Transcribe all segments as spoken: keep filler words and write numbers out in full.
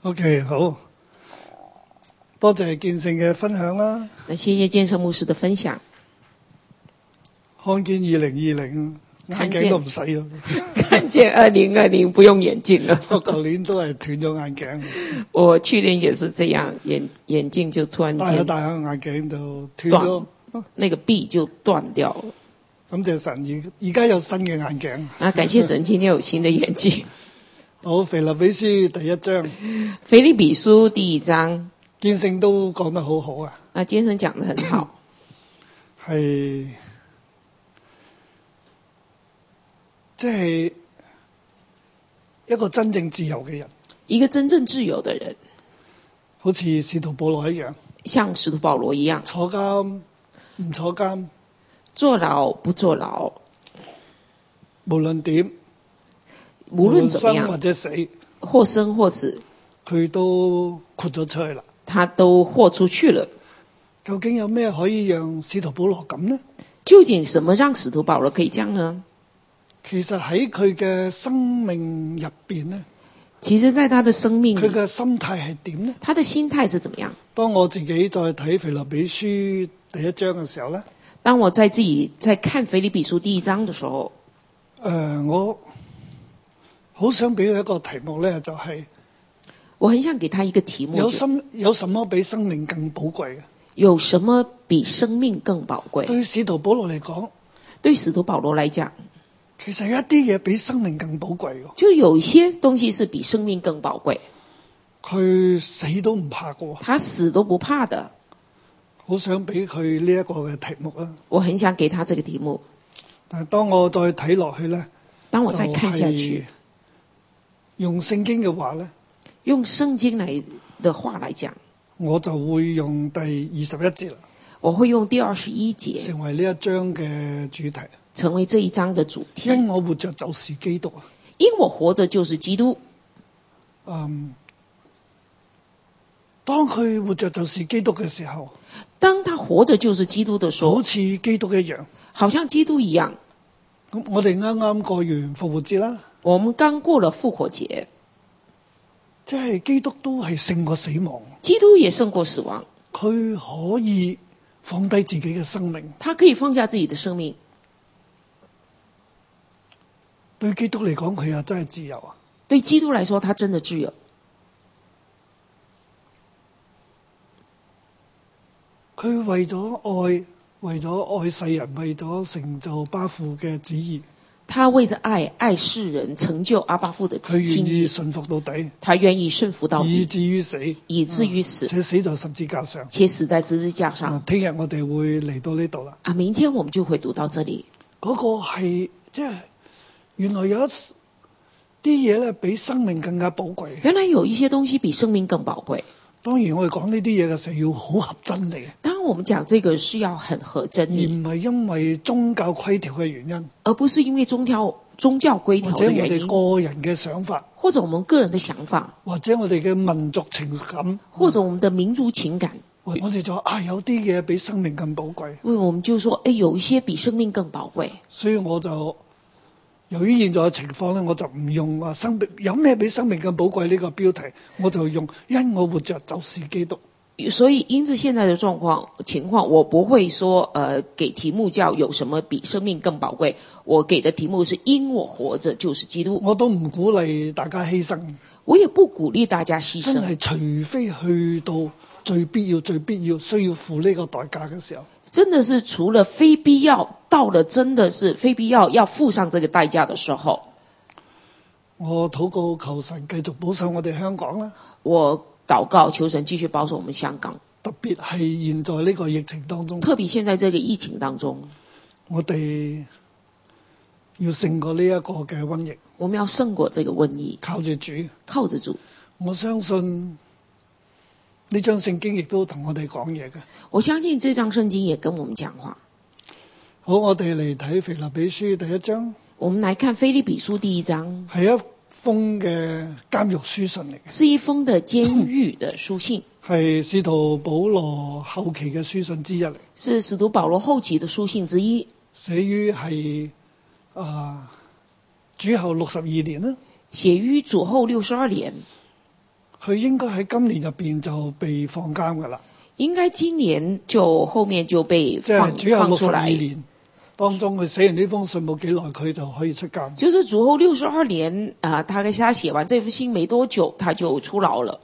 OK， 好，多謝建聖嘅分享啦。 那謝謝建聖牧師的分享。 看見二零二零，眼鏡都唔使咯。 看見二零二零不用眼鏡了。 我舊年都係斷咗眼鏡。 我去年也是這樣，眼眼鏡就突然間戴下戴下眼鏡就斷咗， 那個臂就斷掉了。 感謝神，而而家有新嘅眼鏡。 啊，感謝神，今天有新的眼鏡。 好，腓立比書第一章。 腓立比書第一章， 建聖都講得好好啊。 啊，建聖講得很好。 係，即係一個真正自由嘅人。 一個真正自由的人， 好似使徒保羅一樣， 像使徒保羅一樣， 坐監唔坐監， 坐牢不坐牢， 無論點。 無論怎麼樣， 生或者死， 或生或死， 佢都豁咗出去啦。 他都豁出去了。 究竟有咩可以讓使徒保羅咁呢？ 究竟什麼讓使徒保羅可以這樣呢？ 其實喺佢嘅生命入邊呢， 其實在他的生命， 佢嘅心態係點呢？ 他的心態是怎麼樣？ 當我自己在睇腓立比書第一章嘅時候呢， 當我在自己在看腓立比書第一章的時候， 誒、呃，我好想俾佢一個題目呢，就係、是、 我很想給他一個題目， 有什有什麼比生命更寶貴嘅？ 有什麼比生命更寶貴？ 對使徒保羅嚟講， 對使徒保羅來講， 其實有一啲嘢比生命更寶貴嘅。 就有一些東西是比生命更寶貴。 佢死都唔怕嘅， 他死都不怕的。 好想俾佢呢一個嘅題目啊！ 我很想給他這個題目。 但係當我再睇落去呢， 當我再看下去， 就是、用聖經嘅話呢， 用聖經來的話來講， 我就會用第二十一節啦。 我會用第二十一節成為呢一章嘅主題， 成為這一章的主題。 因我活着就是基督啊！ 因我活着就是基督。 嗯，當佢活着就是基督嘅時候， 當他活着就是基督的時候， 好似基督一樣， 好像基督一樣。 咁我哋啱啱過完復活節啦， 我們剛過了復活節， 即係基督都係勝過死亡， 基督也勝過死亡。 佢可以放低自己嘅生命， 他可以放下自己的生命。 對基督嚟講，佢又真係自由啊！ 對基督來說，他真的自由。 佢為咗愛，為咗愛世人，為咗成就巴父嘅旨意。 他為着愛愛世人，成就阿爸父的心意。 佢願意順服到底， 他願意順服到底， 以至於死， 以至於死， 且死在十字架上， 且死在十字架上。 聽日我哋會嚟到呢度啦。 啊，明天我們就會讀到這裡。 嗰、那個係即係原來有一啲嘢咧，比生命更加寶貴。 原來有一些東西比生命更寶貴。 當然我哋講呢啲嘢嘅時候要好合真理。 當然我們講這個是要很合真理， 而唔係因為宗教規條嘅原因， 而不是因為宗教宗教規條嘅原因， 或者我哋個人嘅想法， 或者我們個人嘅想法， 或者我哋嘅民族情感， 或者我們的民族情感， 我哋就話啊，有啲嘢比生命更寶貴。 因為我們就說，誒，有一些比生命更寶貴。 所以我就由於現在嘅情況咧，我就唔用話生命有咩比生命更寶貴呢個標題，我就用因我活着就是基督。 所以因着現在的狀況情況，我不會說，呃，給題目叫有什麼比生命更寶貴。我給的題目是因我活着就是基督。 我都唔鼓勵大家犧牲， 我也不鼓勵大家犧牲。 真係除非去到最必要、最必要需要付呢個代價嘅時候， 真的是除了非必要，到了真的是非必要要付上這個代價的時候， 我禱告求神繼續保守我哋香港啦。 我禱告求神繼續保守我們香港， 特別係現在呢個疫情當中， 特別現在這個疫情當中， 我哋要勝過呢一個嘅瘟疫。 我們要勝過這個瘟疫， 靠住主， 靠着主。 我相信呢張聖經亦都同我哋講嘢嘅。 我相信這張聖經也跟我們講話。 好，我哋嚟睇腓立比書第一章。 我們來看腓立比書第一章， 係一封嘅監獄書信嚟嘅， 是一封的監獄的書信， 係使徒保羅後期嘅書信之一嚟， 是使徒保羅後期的書信之一， 寫於係啊主後六十二年啦。 寫於主後六十二年， 佢應該喺今年入邊就被放監噶啦。 應該今年就後面就被即係放主後六十二放出來。 年當中，佢寫完呢封信冇幾耐，佢就可以出監。 就是主後六十二年啊、呃，他跟他寫完這封信沒多久，他就出牢了。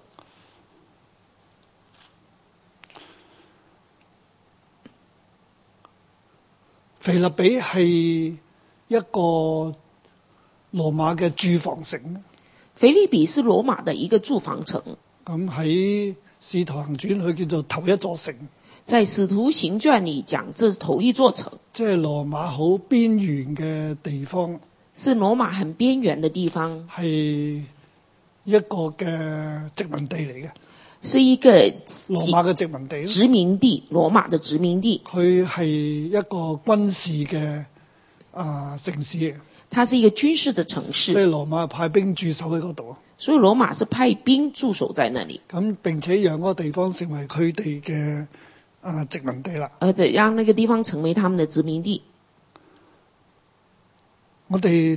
腓立比係一個羅馬嘅駐防城。 腓立比是羅馬的一個駐防城。 咁喺《使徒行傳》佢叫做頭一座城。 在《使徒行傳》裏講，這是頭一座城。 即係羅馬好邊緣嘅地方。 是羅馬很邊緣的地方。 係一個嘅殖民地嚟嘅。 是一個羅馬嘅殖民地。 殖民地，羅馬的殖民地。 佢係一個軍事嘅啊、呃、城市。 它是一個軍事的城市。 所以羅馬派兵駐守喺嗰度。 所以羅馬是派兵駐守在那裡。 咁並且讓嗰個地方成為佢哋嘅啊殖民地啦。 而且讓那個地方成為他們的殖民地。 我哋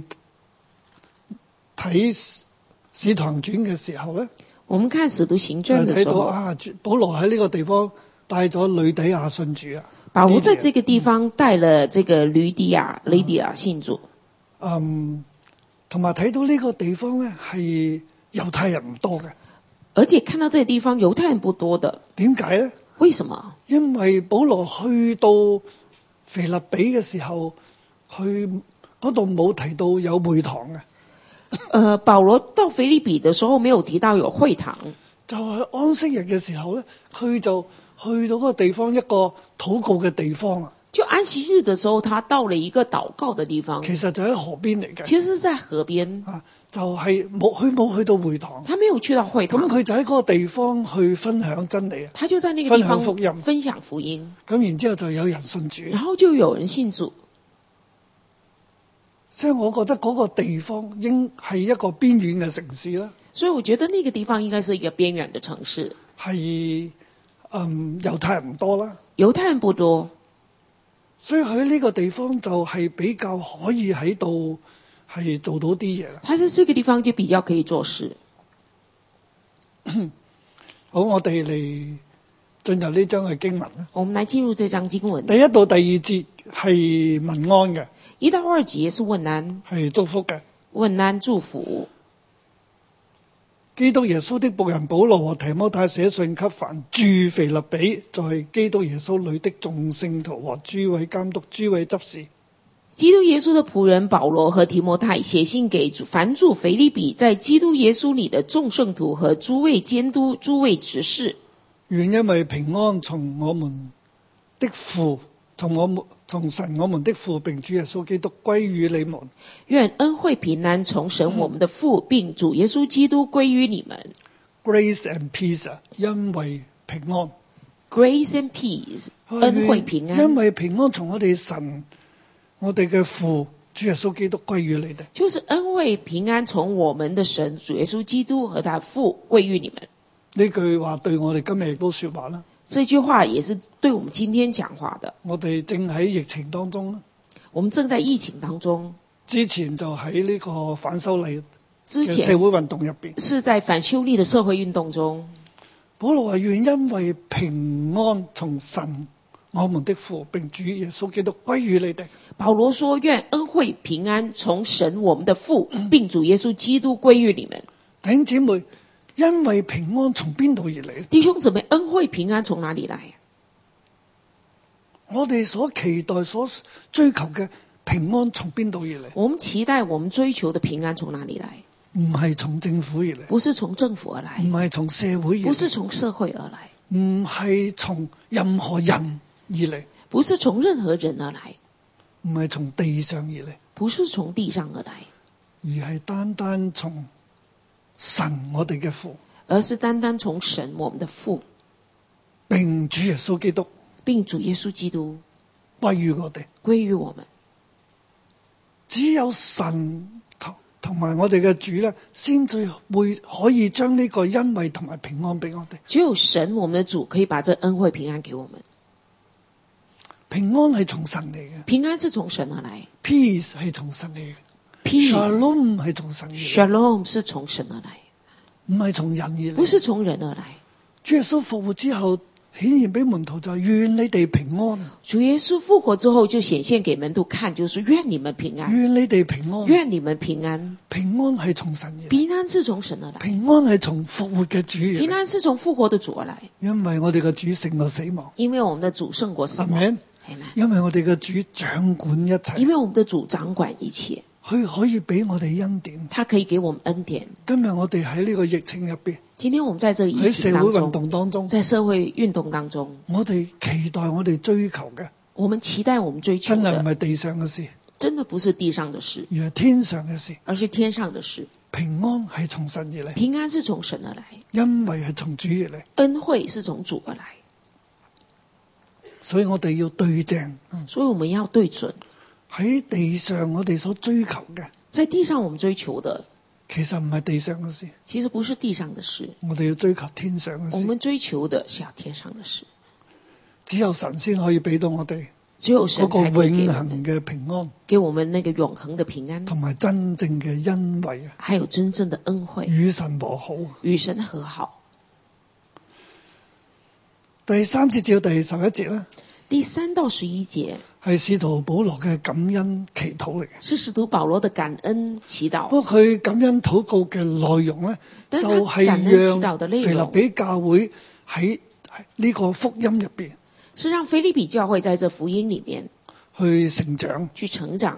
睇《使徒行傳》嘅時候咧， 我們看《使徒行傳》嘅時候， 就睇到啊，保羅喺呢個地方帶咗呂底亞信主啊。 保羅在這個地方帶了這個呂底亞、呂底亞信主。 嗯，同埋睇到呢個地方咧係猶太人唔多嘅， 而且看到這個地方猶太人不多的。 點解咧？ 為什麼？ 因為保羅去到腓立比嘅時候，佢嗰度冇提到有會堂嘅。 呃，保羅到腓立比的時候沒有提到有會堂， 就係安息日嘅時候咧，佢就去到嗰個地方，一個禱告嘅地方啊。 就安息日的時候，他到了一個禱告的地方。 其實就喺河邊嚟嘅。 其實是在河邊啊，就係冇佢冇去到會堂。 他沒有去到會堂。 咁佢就喺嗰個地方去分享真理啊。 他就在那個地方分享福音。 分享福音。 咁然之後就有人信主。 然後就有人信主。 所以我覺得嗰個地方應係一個邊緣嘅城市啦。 所以我覺得那個地方應該是一個邊緣的城市。 係，嗯，猶太人唔多啦。 猶太人不多。 所以喺呢個地方就係比較可以喺度係做到啲嘢啦。 他在這個地方就比較可以做事。 好，我哋嚟進入呢章嘅經文啦。 我們來進入這章經文。 第一到第二節係問安嘅， 一到二節是問安， 係祝福嘅。 問安祝福。 基督耶穌的僕人保羅和提摩太寫信給凡住腓立比，在基督耶穌裏的眾聖徒和諸位監督、諸位執事。 基督耶穌的僕人保羅和提摩太寫信給凡住腓立比，在基督耶穌裏的眾聖徒和諸位監督、諸位執事。 願因為平安從我們的父，從我們從神我們的父並主耶穌基督歸於你們。 願恩惠平安從神我們的父並主耶穌基督歸於你們。 Grace and peace，因為平安。 Grace and peace，恩惠平安。 因為平安從我哋神，我哋嘅父主耶穌基督歸於你哋。 就是恩惠平安從我們的神主耶穌基督和他父歸於你們。 呢句話對我哋今日亦都說話啦。 這句話也是對我們今天講話的。 我哋正喺疫情當中， 我們正在疫情當中。 之前就喺呢個反修例嘅社會運動入邊， 是在反修例的社會運動中。 保羅話願因為平安從神我們的父並主耶穌基督歸於你哋。 保羅說願恩惠平安從神我們的父並主耶穌基督歸於你們。 弟兄姊妹，因為平安從邊度而嚟？ 弟兄姊妹，恩惠平安從哪裡來？ 我哋所期待、所追求嘅平安從邊度而嚟？ 我們期待、我們追求的平安從哪裡來？ 唔係從政府而嚟， 不是從政府而來， 唔係從社會而嚟， 不是從社會而來， 唔係從任何人而嚟， 不是從任何人而來， 唔係從地上而嚟， 不是從地上而來， 而係單單從神我哋嘅父， 而是單單從神我們的父， 並主耶穌基督， 並主耶穌基督歸於我哋， 歸於我們。 只有神同同埋我哋嘅主咧，先至會可以將呢個恩惠同埋平安俾我哋。 只有神我們的主可以把這恩惠平安給我們。 平安係從神嚟嘅， 平安是從神而來。 peace 係從神嚟嘅 Peace ，shalom 係從神嚟嘅。 Shalom 是從神而來。 唔係從人而嚟。 不是從人而來。 主耶穌復活之後，顯現俾門徒就係願你哋平安。 主耶穌復活之後就顯現給門徒看，就是願你們平安， 願你哋平安。 願你們平安。 平安係從神而嚟。 平安是從神而來。 平安係從復活嘅主而嚟。 平安是從復活的主而來。 因為我哋嘅主勝過死亡。 因為我們的主勝過死亡。 Amen。 Amen。 因為我哋嘅主掌管一切。 因為我們的主掌管一切。 佢可以俾我哋恩典。 他可以給我們恩典。 今日我哋喺呢個疫情入邊， 今天我們在這個疫情當中， 喺社會運動當中， 在社會運動當中， 我哋期待我哋追求嘅， 我們期待我們追求的， 真係唔係地上嘅事， 真的不是地上的事， 而係天上嘅事， 而是天上的事。 平安係從神而嚟， 平安是從神而來， 因為係從主而嚟， 恩惠是從主而來， 所以我哋要對正。 所以我們要對準喺地上我哋所追求嘅， 在地上我們追求的， 其實唔係地上嘅事， 其實不是地上的事， 我哋要追求天上嘅事。 我們追求的是要天上的事， 只有神先可以俾到我哋只有神嗰個永才可以給我們恆嘅平安， 給我們那個永恆的平安， 同埋真正嘅恩惠啊， 還有真正的恩惠， 與神和好。 與神和好。 第三節至到第十一節咧， 第三到十一節係使徒保羅嘅感恩祈禱嚟嘅。 是使徒保羅的感恩祈禱。 不過佢感恩禱告嘅內容咧，就但係係感恩祈禱讓的內容腓立比教會喺呢個福音入邊是讓腓立比教會在這福音裡面去成長。 去成長。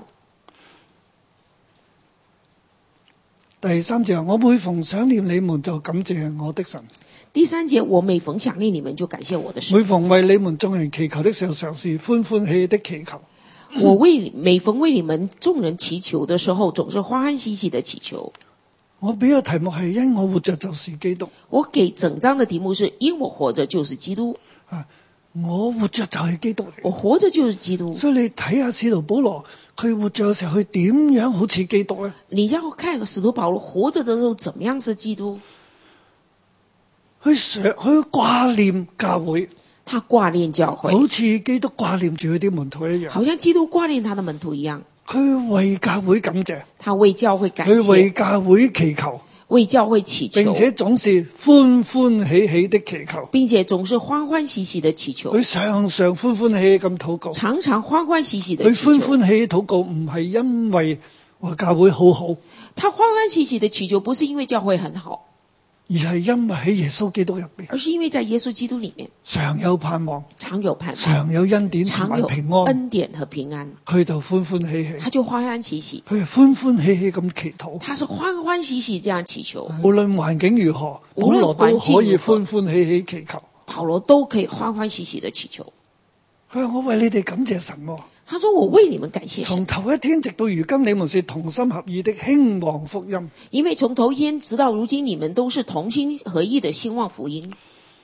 第三節，我每逢想念你們，就感謝我的神。 第三節，我每逢想念你們，就感謝我的神。 每逢為你們眾人祈求的時候，常是歡歡喜喜的祈求。 我為每逢為你們眾人祈求的時候，總是歡歡喜喜的祈求。 我俾個題目係因我活着就是基督。 我給整章的題目是因我活着就是基督。 啊，我活着就係基督嚟。 我活着就是基督。 所以你睇下使徒保羅，佢活着嘅時候，佢點樣好似基督咧？ 你要看個使徒保羅活着的時候，怎麼樣是基督？ 佢想佢掛念教會， 他掛念教會， 好似基督掛念住佢啲門徒一樣。 好像基督掛念他的門徒一樣。 佢為教會感謝， 他為教會感佢為謝， 教會祈求， 為教會祈求， 並且總是歡歡喜喜的祈求。 並且總是歡歡喜喜的祈求。 佢常常歡歡喜喜咁禱告。 常常歡歡喜喜的佢祈求。 歡歡喜喜禱告，唔係因為話教會好好， 他歡歡喜喜的祈求，不是因為教會很好， 而係因為喺耶穌基督入邊， 而是因為在耶穌基督裡面常有盼望， 常有盼望， 常有恩典同埋常有平安， 恩典和平安。 佢就歡歡喜喜， 他就歡歡喜喜， 佢係歡歡喜喜咁祈禱。 他是歡歡喜喜這樣祈求。 無論環境如何，保無論羅都可以環境如何歡歡喜喜祈求。 保羅都可以歡歡喜喜的祈求。 佢話我為你哋感謝神喎。 他說我為你們感謝神， 從頭一天直到如今，你們是同心合意的興旺福音。 因為從頭一天直到如今，你們都是同心合意的興旺福音。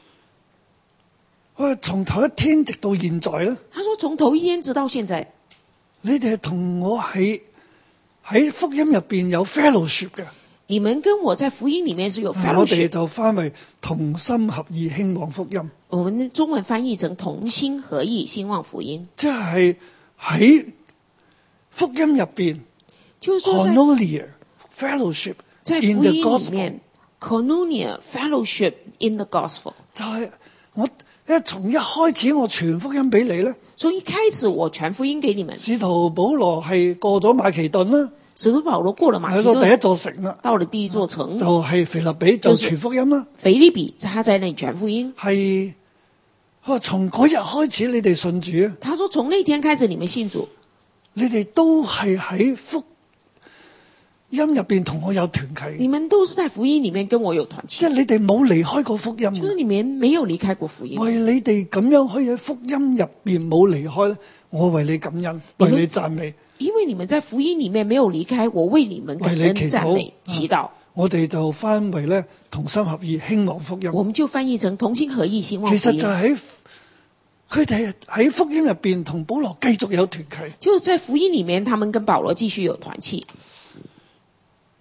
佢話從頭一天直到現在咧， 他說從頭一天直到現在， 你哋係同我喺喺福音入邊有 fellowship 嘅。 你們跟我在福音裡面是有我哋 fellowship。 就翻為同心合意興旺福音， 我們中文翻譯成同心合意興旺福音， 即係喺福音入邊就是說在 ，koinonia fellowship 在福 in the 音裡 gospel， 面 ，koinonia fellowship in the gospel。 就係我一從一開始我傳福音俾你咧， 從一開始我傳福音給你們， 使徒保羅係過咗馬其頓啦， 使徒保羅過了馬其去到第一頓， 座城啦， 到了第一座城， 就係腓立比就傳福音啦， 腓立比，他在那裡傳福音。 係佢話從嗰日開始你哋信主啊， 他說從那天開始你們信主， 你哋都係喺福音入邊同我有團契， 你們都是在福音裡面跟我有團契， 即係你哋冇離開過福音。 就是你們沒有離開過福音。 為你哋咁樣可以喺福音入邊冇離開咧，我為你感恩，為你讚美。 因為你們在福音裡面沒有離開，我為你們感恩為你祈禱讚美祈禱。 我哋就翻為咧同心合意興旺福音。 我們就翻譯成同心合意興旺其福音。 實就喺佢哋喺福音入邊同保羅繼續有團契。 就是在福音裡面，他們跟保羅繼續有團契。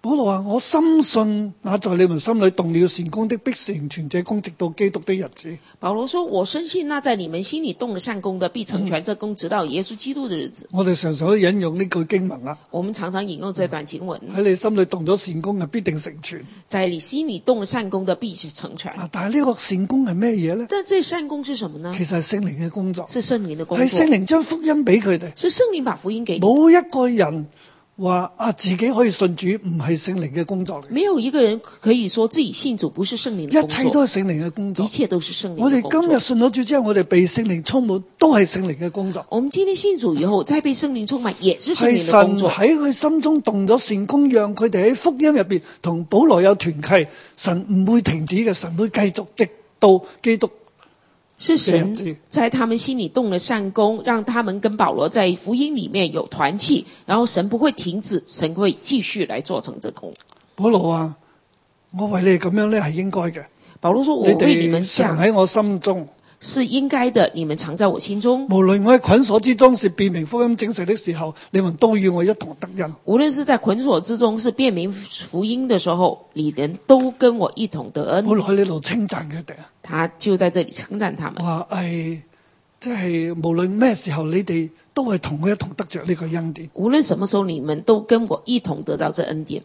保羅話：我深信那在你們心裏動了善工的，必成全這工，直到基督的日子。 保羅說：我深信那在你們心裏動了善工的，必成全這工，直到耶穌基督的日子。 我哋常常都引用呢句經文啦。 我們常常引用這段經文。 喺你心裏動咗善工嘅，必定成全。 在你心裏動了善工的，必成全。 啊！但係呢個善工係咩嘢咧？ 但這善工是什麼呢？ 其實係聖靈嘅工作， 是聖靈的工作， 係聖靈將福音俾佢哋。 是聖靈把福音給你。 冇一個人話啊自己可以信主，唔係聖靈嘅工作嚟。 沒有一個人可以說自己信主不是聖靈的工作， 一切都係聖靈嘅工作， 一切都是聖靈的工作。 我哋今日信咗主之後，我哋被聖靈充滿，都係聖靈嘅工作。 我們今天信主以後，再被聖靈充滿，也是聖靈的工作。 係神喺佢心中動咗善工，讓佢哋喺福音入邊同保羅有團契。神唔會停止嘅，神會繼續直到基督。 是神在他們心裏動了善工，讓他們跟保羅在福音裏面有團契，然後神不會停止，神會繼續來做成這工。 保羅話：我為你哋咁樣咧係應該嘅。 保羅說：我為你們常喺我心中是應該的，你們常在我心中。 無論我喺捆鎖之中是辨明福音證實的時候，你們都與我一同得恩。 無論是在捆鎖之中是辨明福音的時候，你們都跟我一同得恩。 保羅喺呢度稱讚佢哋， 他就在這裏稱讚他們。 話係即係無論咩時候，你哋都係同我一同得着呢個恩典。 無論什麼時候，你們都跟我一同得到這恩典。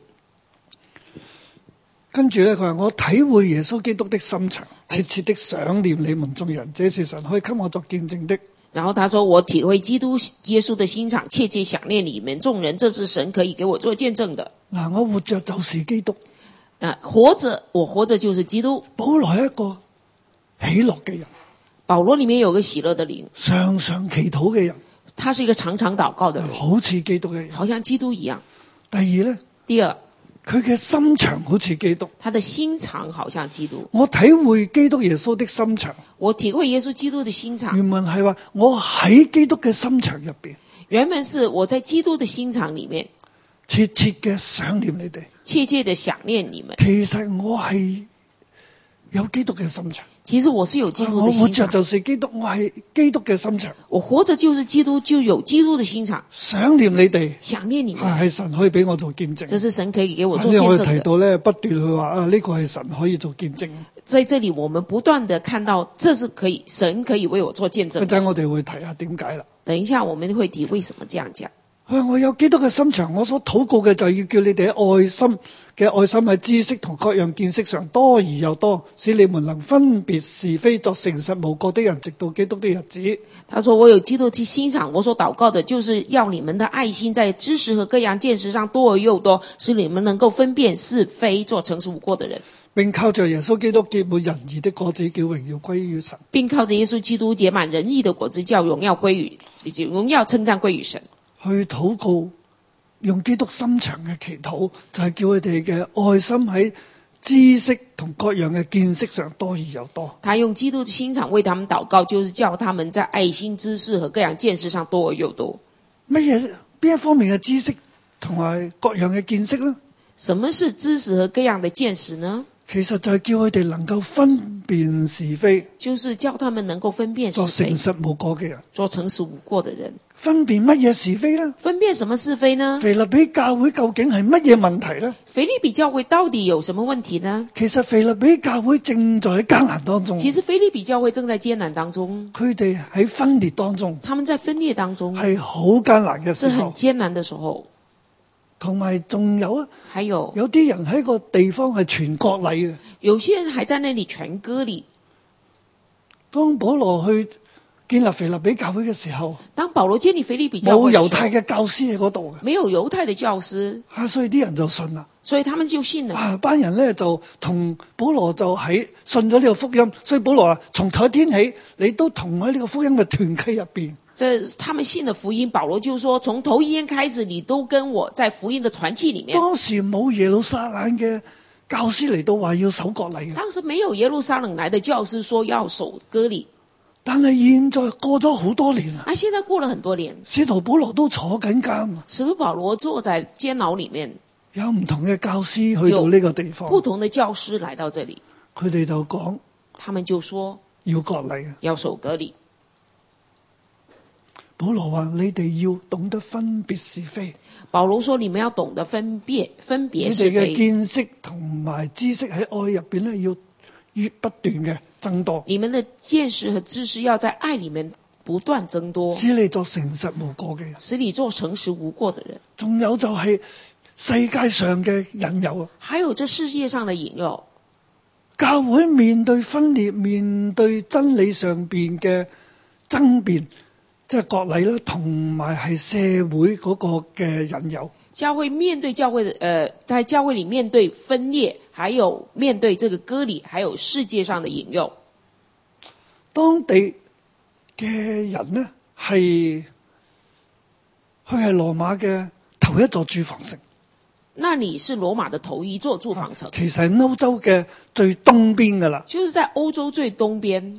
跟住咧，佢話我體會耶穌基督的心腸，切切的想念你們眾人，這是神可以給我作見證的。 然後他說：我體會基督耶穌的心腸，切切想念你們眾人，這是神可以給我做見證的。 嗱，我活着就是基督。 啊，活着，我活着就是基督。 保羅係一個喜樂嘅人， 保羅裏面有個喜樂的靈， 常常祈禱嘅人， 他是一個常常禱告的人， 好似基督嘅人， 好像基督一樣。 第二咧， 第二， 佢嘅心腸好似基督， 他的心腸好像基督。 我體會基督耶穌的心腸， 我體會耶穌基督的心腸。 原文係話我喺基督嘅心腸入邊， 原文是我在基督的心腸裏面， 切切嘅想念你哋， 切切的想念你們。 其實我係有基督嘅心腸。 其實我是有基督的心腸。 我活着就是基督，我係基督嘅心腸。 我活着就是基督，就有基督的心腸。 想念你哋， 想念你們， 係神可以俾我做見證。 這是神可以給我做見證的。 我哋提到咧，不斷去話啊，呢個係神可以做見證。 在這裡，我們不斷的看到，這是可以神可以為我做見證。 一陣我哋會提下點解啦。 等一下我們會提為什麼這樣講。 我有基督嘅心腸，我所禱告嘅就要叫你哋喺愛心嘅愛心喺知識同各樣見識上多而又多，使你們能分別是非，作誠實無過的人，直到基督的日子。 他說：我有基督的心腸，我所禱告的就是要你們的愛心在知識和各樣見識上多而又多，使你們能夠分辨是非，做誠實無過的人， 並靠着耶穌基督結滿仁義的果子，叫榮耀歸於神。 並靠着耶穌基督結滿仁義的果子，叫榮耀歸於榮耀稱讚歸於神。 去禱告，用基督心腸嘅祈禱，就係、是、叫佢哋嘅愛心喺知識同各樣嘅見識上多而又多。 他用基督的心腸為他們禱告，就是叫他們在愛心、知識和各樣見識上多而又多。 乜嘢邊一方面嘅知識同埋各樣嘅見識呢？ 什麼是知識和各樣的見識呢？ 其實就係叫佢哋能夠分辨是非， 就是叫他們能夠分辨是非， 做誠實無過嘅人， 做誠實無過的人。 分辨乜嘢是非呢？ 分辨什麼是非呢？ 腓立比教會究竟係乜嘢問題呢？ 腓立比教會到底有什麼問題呢？ 其實腓立比教會正在艱難當中。 其實腓立比教會正在艱難當中， 佢哋喺分裂當中， 他們在分裂當中係好艱難嘅時候， 是很艱難的時候。 同埋仲有啊， 還有有啲人喺個地方係全國禮嘅， 有些人還在那裏全割禮。 當保羅去建立腓立比教會嘅時候， 當保羅建立腓立比教會， 冇猶太嘅教師喺嗰度嘅， 沒有猶太的教師， 啊，所以啲人就信啦， 所以他們就信了。 啊，班人咧就同保羅就喺信咗呢個福音，所以保羅話：從頭一天起，你都同喺呢個福音嘅團契入邊。 這他們信了福音，保羅就說：從頭一天開始，你都跟我在福音的團契裏面。 當時冇耶路撒冷嘅教師嚟到話要守割禮嘅， 當時沒有耶路撒冷來的教師說要守割禮， 但係現在過咗好多年啦。 啊，現在過了很多年， 使徒保羅都坐緊監， 使徒保羅坐在監牢裏面， 有唔同嘅教師去到呢個地方， 不同的教師來到這裏， 佢哋就講， 他們就說要割禮嘅， 要守割禮。 保羅話：你哋要懂得分別是非， 保羅說：你們要懂得分別分你別是哋嘅非。 見識同埋知識喺愛入邊咧，要越不斷嘅增多， 你們的見識和知識要在愛裡面不斷增多， 使你作誠實無過嘅人。 使你做誠實無過的人。 仲有就係世界上嘅引誘啊！ 還有這世界上的引誘， 教會面對分裂，面對真理上邊嘅爭辯，即係割禮啦，同埋係社會嗰個嘅引誘。 教會面對教會的，呃，在教會裡面對分裂，還有面對這個割禮，還有世界上的引誘。 當地嘅人呢，係佢係羅馬嘅頭一座駐防城。 那裡是羅馬的頭一座駐防城， 其實係歐洲嘅最東邊噶啦。 就是在歐洲最東邊。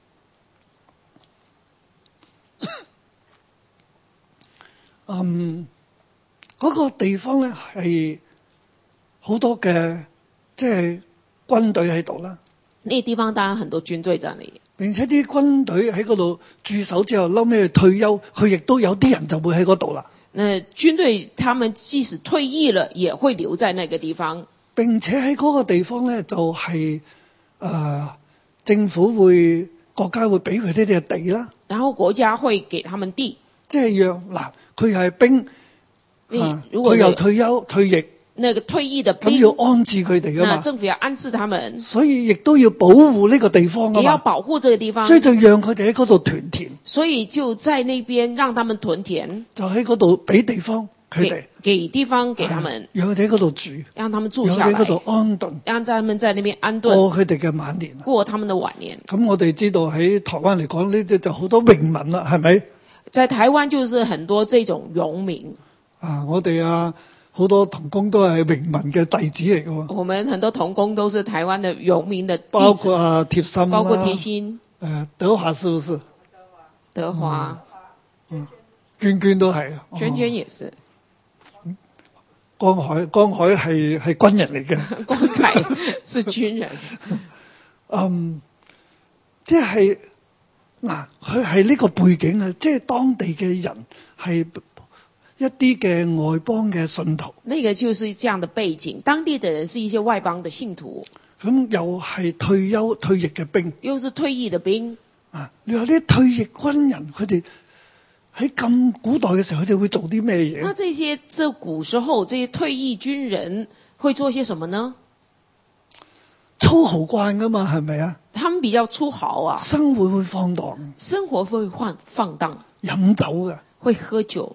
嗯，嗰、那個地方咧係好多嘅即係軍隊喺度啦。 那個地方當然很多軍隊在那裡， 並且啲軍隊喺嗰度駐守之後，後尾去退休，佢亦都有啲人就會喺嗰度啦。 那軍隊他們即使退役了，也會留在那個地方。 並且喺嗰個地方咧，就係、是、誒、呃、政府會國家會俾佢呢啲嘅地啦。 然後國家會給他們地， 即係讓嗱，佢係兵， 你啊如果佢又退休退役， 那個退役的咁兵， 要安置佢哋噶嘛。 那政府要安置他們， 所以亦都要保護呢個地方也要啊嘛。 保護這個地方， 所以就讓佢哋喺嗰度屯田， 所以就在那邊讓他們屯田， 就喺嗰度俾地方佢哋給，給地方給他們， 讓佢哋喺嗰度住， 讓他們住下來讓佢哋喺嗰，度安頓， 讓他們在那邊安頓， 過佢哋嘅晚年。 過他們的晚年。 咁我哋知道喺台灣嚟講，呢啲就好多榮民啦，係咪？ 在台灣就是很多這種榮民， 啊，我哋啊好多同工都係榮民嘅弟子嚟嘅喎， 我們很多同工都是台灣的榮民的弟子， 包括啊貼心啦， 包括貼心、 誒德華是不是？ 德華、 娟娟都係啊， 娟娟也是， 江海江海係係軍人嚟嘅。 光凱是軍人， 嗯，即係嗱，佢係呢個背景啊，即係當地嘅人係一啲嘅外邦嘅信徒， 那個就是這樣的背景，當地的人是一些外邦的信徒， 咁又係退休退役嘅兵又是退役的兵。 啊！你話啲退役軍人，佢哋喺咁古代嘅時候，佢哋會做啲咩嘢？ 那這些這古時候這些退役軍人會做些什麼呢？ 粗豪慣噶嘛，係咪啊？ 他們比較粗豪啊， 生活會放蕩， 生活會放放蕩， 飲酒嘅， 會喝酒，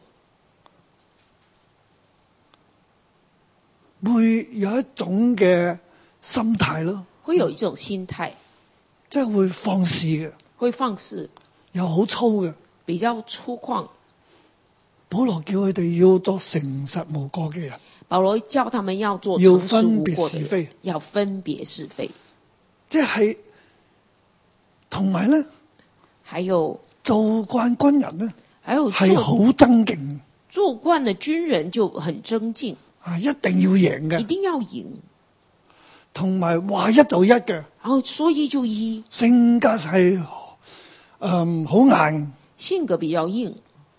會有一種嘅心態咯， 會有一種心態， 即係會放肆嘅， 會放肆， 又好粗嘅。 比較粗獷。 保羅叫佢哋要作誠實無過嘅人， 保羅叫他們要做要誠實分別無過的人， 是非， 要分別是非。 即係同埋咧， 還有做慣軍人咧還有係好做爭勁做慣的軍人就很爭競， 啊，一定要贏一嘅， 定要贏， 同埋話一就一嘅， 然後說一就一， 性格係誒好硬。 性格比較硬，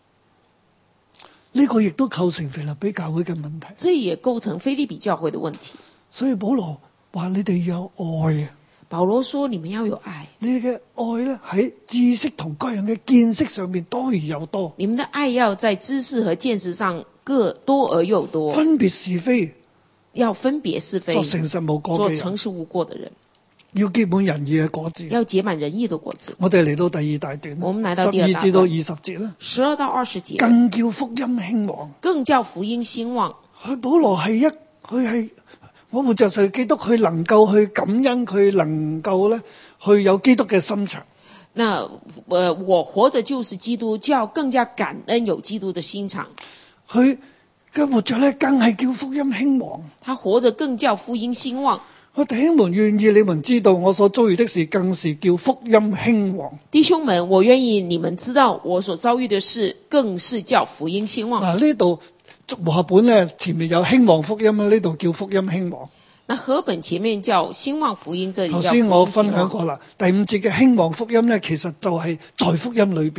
呢個亦都構成腓立比教會嘅問題， 這也構成腓立比教會的問題。 所以保羅話你哋要有愛啊！ 保羅說你們要有愛， 你嘅愛咧喺知識同各樣嘅見識上面多而又多， 你們的愛要在知識和見識上各多而又多， 分別是非， 要分別是非， 作誠實無過做嘅人， 誠實無過的人， 要結滿仁義嘅果子。 要結滿仁義的果子。 我哋嚟到第二大段， 我們來十到第二大段二至到二十節啦， 十二到二十節， 更叫福音興旺。 更叫福音興旺。 佢保羅係一，佢係我活着係基督，佢能夠去感恩，佢能夠咧去有基督嘅心腸。 那呃，我活着就是基督，就要更加感恩有基督的心腸。 佢嘅活着咧，更係叫福音興旺。 他活着更叫福音興旺。 我弟兄們願意你們知道，我所遭遇的事，更是叫福音興旺。 弟兄們，我願意你們知道，我所遭遇的事，更是叫福音興旺。 嗱，呢度和合本咧前面有興旺福音啦，呢度叫福音興旺。 那和本前面叫興旺福音，這裡叫福音興旺。 頭先我分享過啦，第五節嘅興旺福音咧，其實就係在福音裏邊。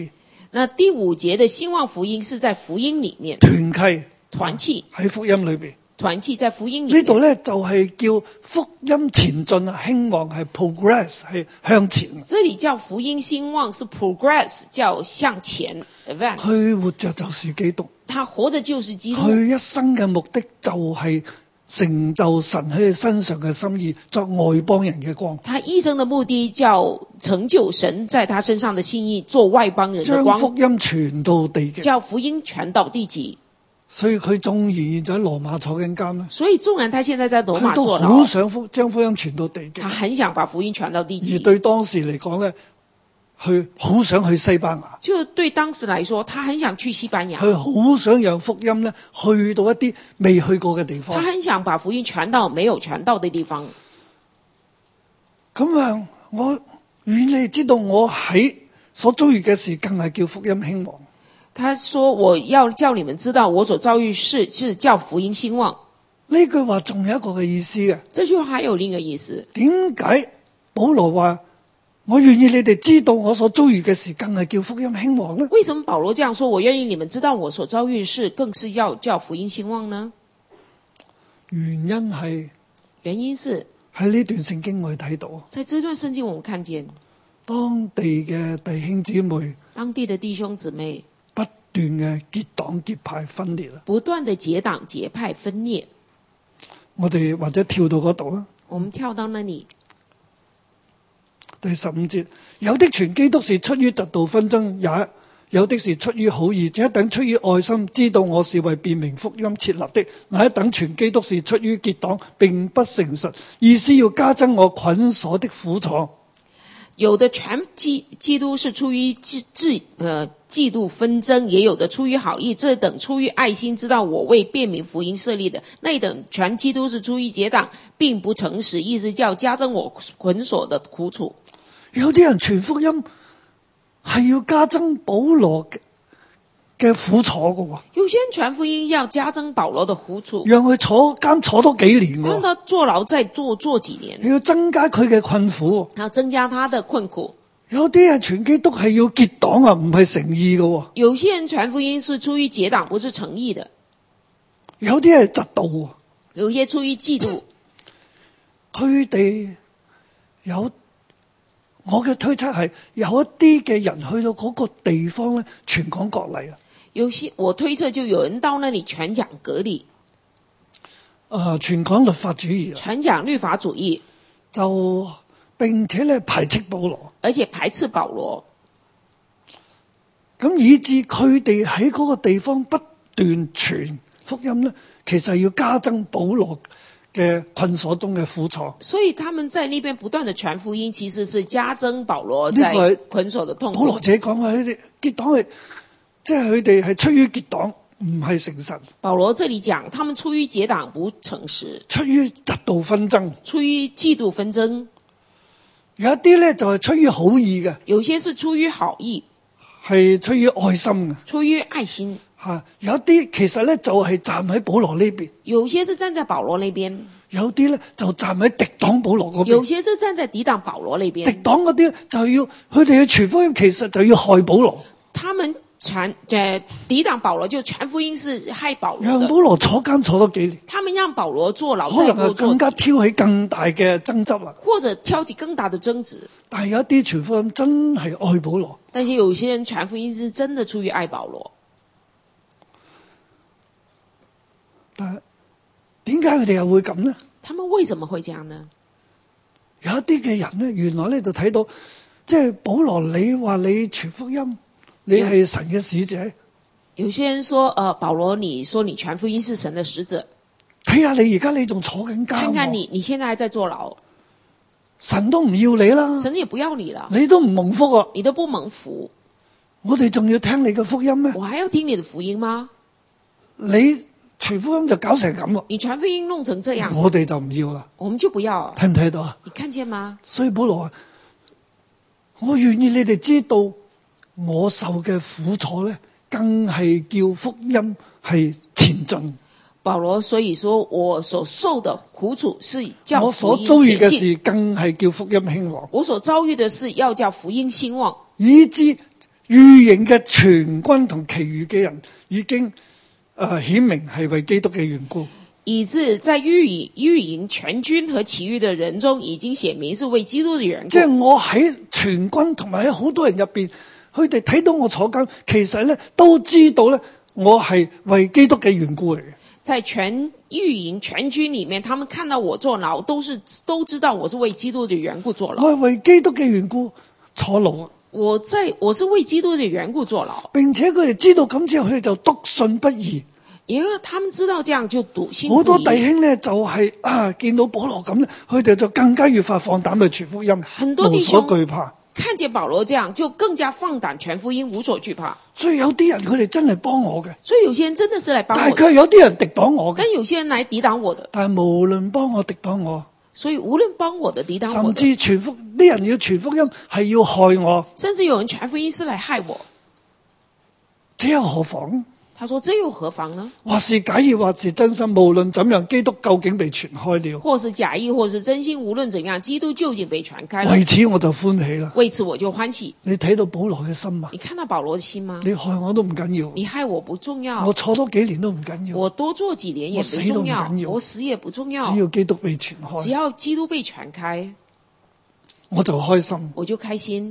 那第五節的興旺福音是在福音裡面， 團契團契喺福音裏邊。 團契在福音裡呢面。 度咧就係叫福音前進啊，興旺係 progress 係向前。 這裡叫福音興旺是 progress， 叫向前 advance。 佢活着就是基督， 他活着就是基督。 佢一生嘅目的就係成就神喺佢身上嘅心意，作外邦人嘅光。 他一生的目的叫成就神在他身上的心意，做外邦人的光， 將福音傳到地極。 叫福音傳到地極。 所以佢縱然現在喺羅馬坐緊監咧， 所以縱然他現在在羅馬佢都坐牢， 好想福將福音傳到地極。 他很想把福音傳到地極。 而對當時嚟講咧，佢好想去西班牙， 就對當時來說，他很想去西班牙， 佢好想讓福音咧去到一啲未去過嘅地方。 他很想把福音傳到沒有傳到的地方。 咁啊，我願你哋知道我喺所遭遇嘅事，更係叫福音興旺。 他說：我要叫你們知道，我所遭遇事是叫福音興旺。 呢句話仲有一個嘅意思嘅。 這句話還有另一個意思。 點解保羅話我願意你哋知道我所遭遇嘅事，更係叫福音興旺呢？ 為什麼保羅這樣說？我願意你們知道我所遭遇事，更是要叫福音興旺呢？ 原因係原因是喺呢段聖經我哋睇到， 在這段聖經我們看見當地嘅弟兄姊妹， 當地的弟兄姊妹不斷嘅結黨結派分裂啦。 不斷的結黨結派分裂。 我哋或者跳到嗰度啦。 我們跳到那裡， 第十五節，有的傳基督是出於嫉妒紛爭，也有的是出於好意。這一等出於愛心，知道我是為辨明福音設立的；那一等傳基督是出於結黨，並不誠實，意思要加增我捆鎖的苦楚。 有的傳基基督是出於嫉嫉呃嫉妒紛爭，也有的出於好意。這等出於愛心，知道我為辨明福音設立的；那一等傳基督是出於結黨，並不誠實，意思叫加增我捆鎖的苦楚。 有啲人傳福音係要加增保羅嘅苦楚嘅， 有些人傳福音要加增保羅的苦楚， 讓佢坐監坐多幾年， 讓他坐牢再坐坐幾年， 你要增加佢嘅困苦， 然後增加他的困苦。 有啲人傳基督係要結黨啊，唔係誠意嘅。 有些人傳福音是出於結黨，不是誠意的。 有啲係嫉妒， 有些出於嫉妒。 佢哋有。我嘅推測係有一啲嘅人去到嗰個地方咧，傳講割禮啊。 有些我推測就有人到那裡傳講割禮， 誒傳講律法主義， 傳講律法主義， 就並且咧排斥保羅， 而且排斥保羅， 咁以致佢哋喺嗰個地方不斷傳福音咧，其實要加增保羅嘅困鎖中嘅苦楚。 所以他們在那邊不斷的傳福音，其實是加增保羅在捆鎖的痛苦。 保羅自己講話，佢哋結黨係即係佢哋係出於結黨，唔係誠實。 保羅這裡講，他們出於結黨不誠實， 出於嫉妒紛爭， 出於嫉妒紛爭。 有一啲咧就係出於好意嘅， 有些是出於好意， 係出於愛心嘅， 出於愛心。 吓，有啲其實咧就係站喺保羅呢邊， 有些是站在保羅那邊， 有啲咧就站喺敵黨保羅嗰邊， 有些是站在敵黨保羅那邊。 敵黨嗰啲就要佢哋去傳福音，其實就要害保羅。 他們傳誒敵黨保羅就傳福音是害保羅， 讓保羅坐監坐多幾年， 他們讓保羅坐牢， 可能係更加挑起更大嘅爭執啦。 或者挑起更大的爭執。 但係有一啲傳福音真係愛保羅， 但是有些人傳福音是真的出於愛保羅。 但係點解佢哋又會咁呢？ 他們為什麼會這樣呢？ 有一啲嘅人呢，原來咧就睇到，即係保羅，你話你傳福音，你係神嘅使者。 有些人說，呃，保羅，你說你傳福音是神的使者。 睇下你而家你仲坐緊監， 看看你，你現在還在坐牢， 神都唔要你啦， 神也不要你了， 你都唔蒙福啊， 你都不蒙福， 我哋仲要聽你嘅福音咩？ 我還要聽你的福音嗎？ 你傳福音就搞成咁咯， 你傳福音弄成這樣， 我哋就唔要啦， 我們就不要。 睇唔睇到啊？ 你看見嗎？ 所以保羅話：我願意你哋知道我受嘅苦楚咧，更係叫福音係前進。 保羅所以說我所受的苦楚是叫我所福音遭遇嘅前進， 事更係叫福音興旺， 我所遭遇的是要叫福音興旺， 以致御營嘅全軍同其餘嘅人已經誒顯明係為基督嘅緣故。 以致在御營御營全軍和其餘的人中，已經顯明是為基督的緣故。 即係我喺全軍同埋喺好多人入邊，佢哋睇到我坐監，其實咧都知道咧，我係為基督嘅緣故嚟嘅。 在全御營全軍裡面，他們看到我坐牢，都是都知道我是為基督的緣故坐牢。 我係為基督嘅緣故坐牢啊！ 我在我是為基督的緣故坐牢， 並且佢哋知道咁之後，佢哋就篤信不疑。 因為他們知道這樣就篤信不疑。 好多弟兄咧就係、是、啊，見到保羅咁咧，佢哋就更加越發放膽去傳福音， 很多弟兄無所懼怕。 看見保羅這樣，就更加放膽傳福音，無所懼怕。 所以有啲人佢哋真係幫我嘅， 所以有些人真的是來幫我的， 但係佢有啲人敵擋我嘅， 但有些人來抵擋我的。 但係無論幫我敵擋我， 所以無論幫我的抵擋我甚的， 至傳福啲人要傳福音係要害我， 甚至有人傳福音是來害我， 這又何妨？ 他說這又何妨呢？ 或是假意，或是真心，無論怎樣，基督究竟被傳開了。 或是假意，或是真心，無論怎樣，基督究竟被傳開了。 為此我就歡喜啦。 為此我就歡喜。 你睇到保羅嘅心啊？ 你看到保羅的心嗎？ 你害我都唔緊要， 你害我不重要。 我坐多幾年都唔緊要， 我多做幾年也不重要。 我死都唔緊要， 我死也不重要。 只要基督被傳開， 只要基督被傳開， 我就開心。 我就開心。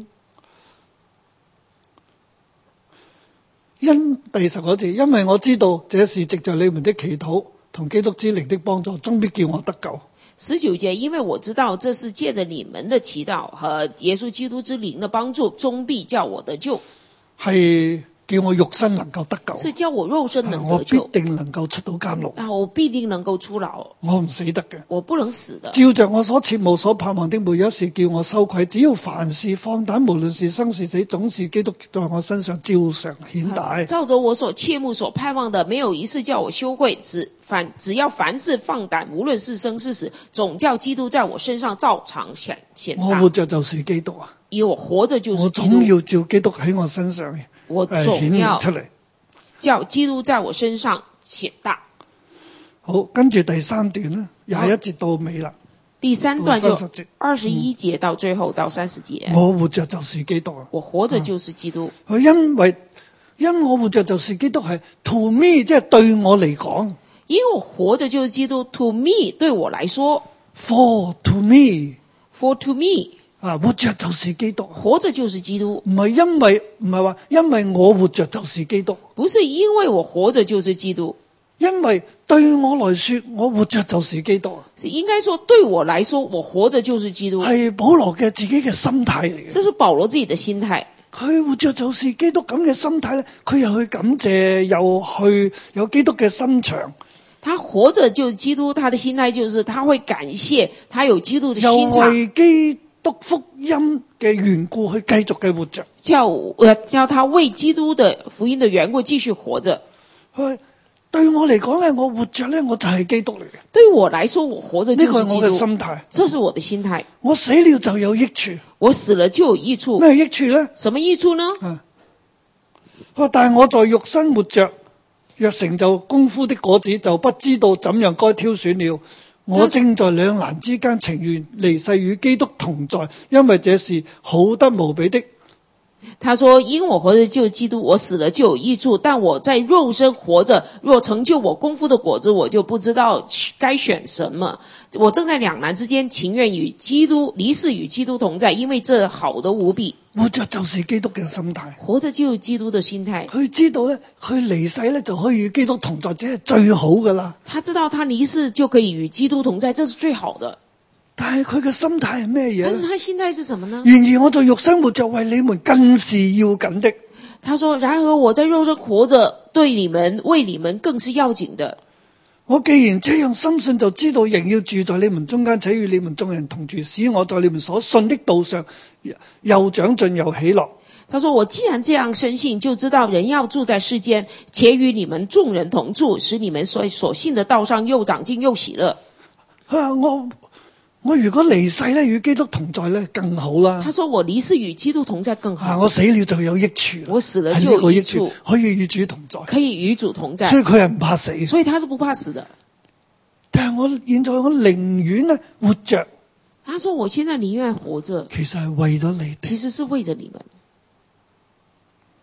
因第十個字，因為我知道這是藉着你們的祈禱同基督之靈的幫助，終必叫我得救。 十九節，因為我知道這是借着你們的祈禱和耶穌基督之靈的幫助，終必叫我得救。 係叫我肉身能夠得救， 是叫我肉身能我得救， 必定能夠出到監獄， 啊，我必定能夠出牢， 我唔死得嘅。 我不能死的。 照着我所切慕所盼望的，沒有一事叫我羞愧。只要凡事放膽，無論是生是死，總是基督在我身上照常顯大。 照着我所切慕所盼望的，沒有一事叫我羞愧。只凡只要凡事放膽，無論是生是死，總叫基督在我身上照常顯顯大。 我活着就是基督啊！ 因為我活着就是我基督， 總要照基督喺我身上我誒總要顯現出嚟。 叫基督在我身上顯大。 好，跟住第三段咧，廿一節到尾啦。 第三段就到三十節二十一節到最後到三十節。 我活着就是基督啊！ 我活着就是基督。 佢因為因我活着就是基督係 to me， 即係對我嚟講。 因為我活着就是基督 ，to me 對我來說 For to me， ，for to me 啊，活着就是基督， 活着就是基督， 唔係因為唔係話因為我活着就是基督， 不是因為我活着就是基督， 因為對我來說，我活着就是基督， 是應該說對我來說，我活着就是基督， 係保羅嘅自己嘅心態嚟嘅。 這是保羅自己的心態。 佢活着就是基督咁嘅心態咧，佢又去感謝，又去有基督嘅心腸。 他活着就是基督，他的心態就是他會感謝，他有基督的又心腸， 為基督福音嘅緣故去繼續嘅活着。 叫呃叫他為基督的福音的緣故繼續活着。 佢對我嚟講咧，我活着咧，我就係基督嚟嘅。 對我來說，我活着呢個係我嘅就是基督， 心態。 這是我的心態。 我死了就有益處， 我死了就有益處， 咩益處咧？ 什麼益處呢？ 啊！但係我在肉身活着，若成就功夫的果子，就不知道怎樣該挑選了。我正在兩難之間，情願離世與基督同在，因為這是好得無比的。 他說：因我活着就是基督，我死了就有益處。但我在肉身活着，若成就我功夫的果子，我就不知道該選什麼。我正在兩難之間，情願與基督離世與基督同在，因為這好得無比。 活着就是基督嘅心態， 活着就有基督的心態。 佢知道咧，佢離世咧就可以與基督同在，這係最好噶啦。 他知道他離世就可以與基督同在，這是最好的。 但係佢嘅心態係咩嘢但是咧？ 他心態是什麼呢？ 然而我在肉身活着，為你們更是要緊的。 他說：然而我在肉身活着，對你們為你們更是要緊的。 我既然這樣深信，就知道仍要住在你們中間，且與你們眾人同住，使我在你們所信的道上又長進又喜樂。 他說：我既然這樣深信，就知道人要住在世間，且與你們眾人同住，使你們所所信的道上又長進又喜樂。 啊，我我如果離世咧，與基督同在咧，更好啦。 他說：我離世與基督同在更好。 啊，我死了就有益處， 我死了係就呢個益處有益處， 可以與主同在， 可以與主同在。 所以佢係唔怕死。 所以他是不怕死的。 但係我現在我寧願咧活着， 他說：我現在寧願活着， 其實係為咗你哋。 其實是為着你們。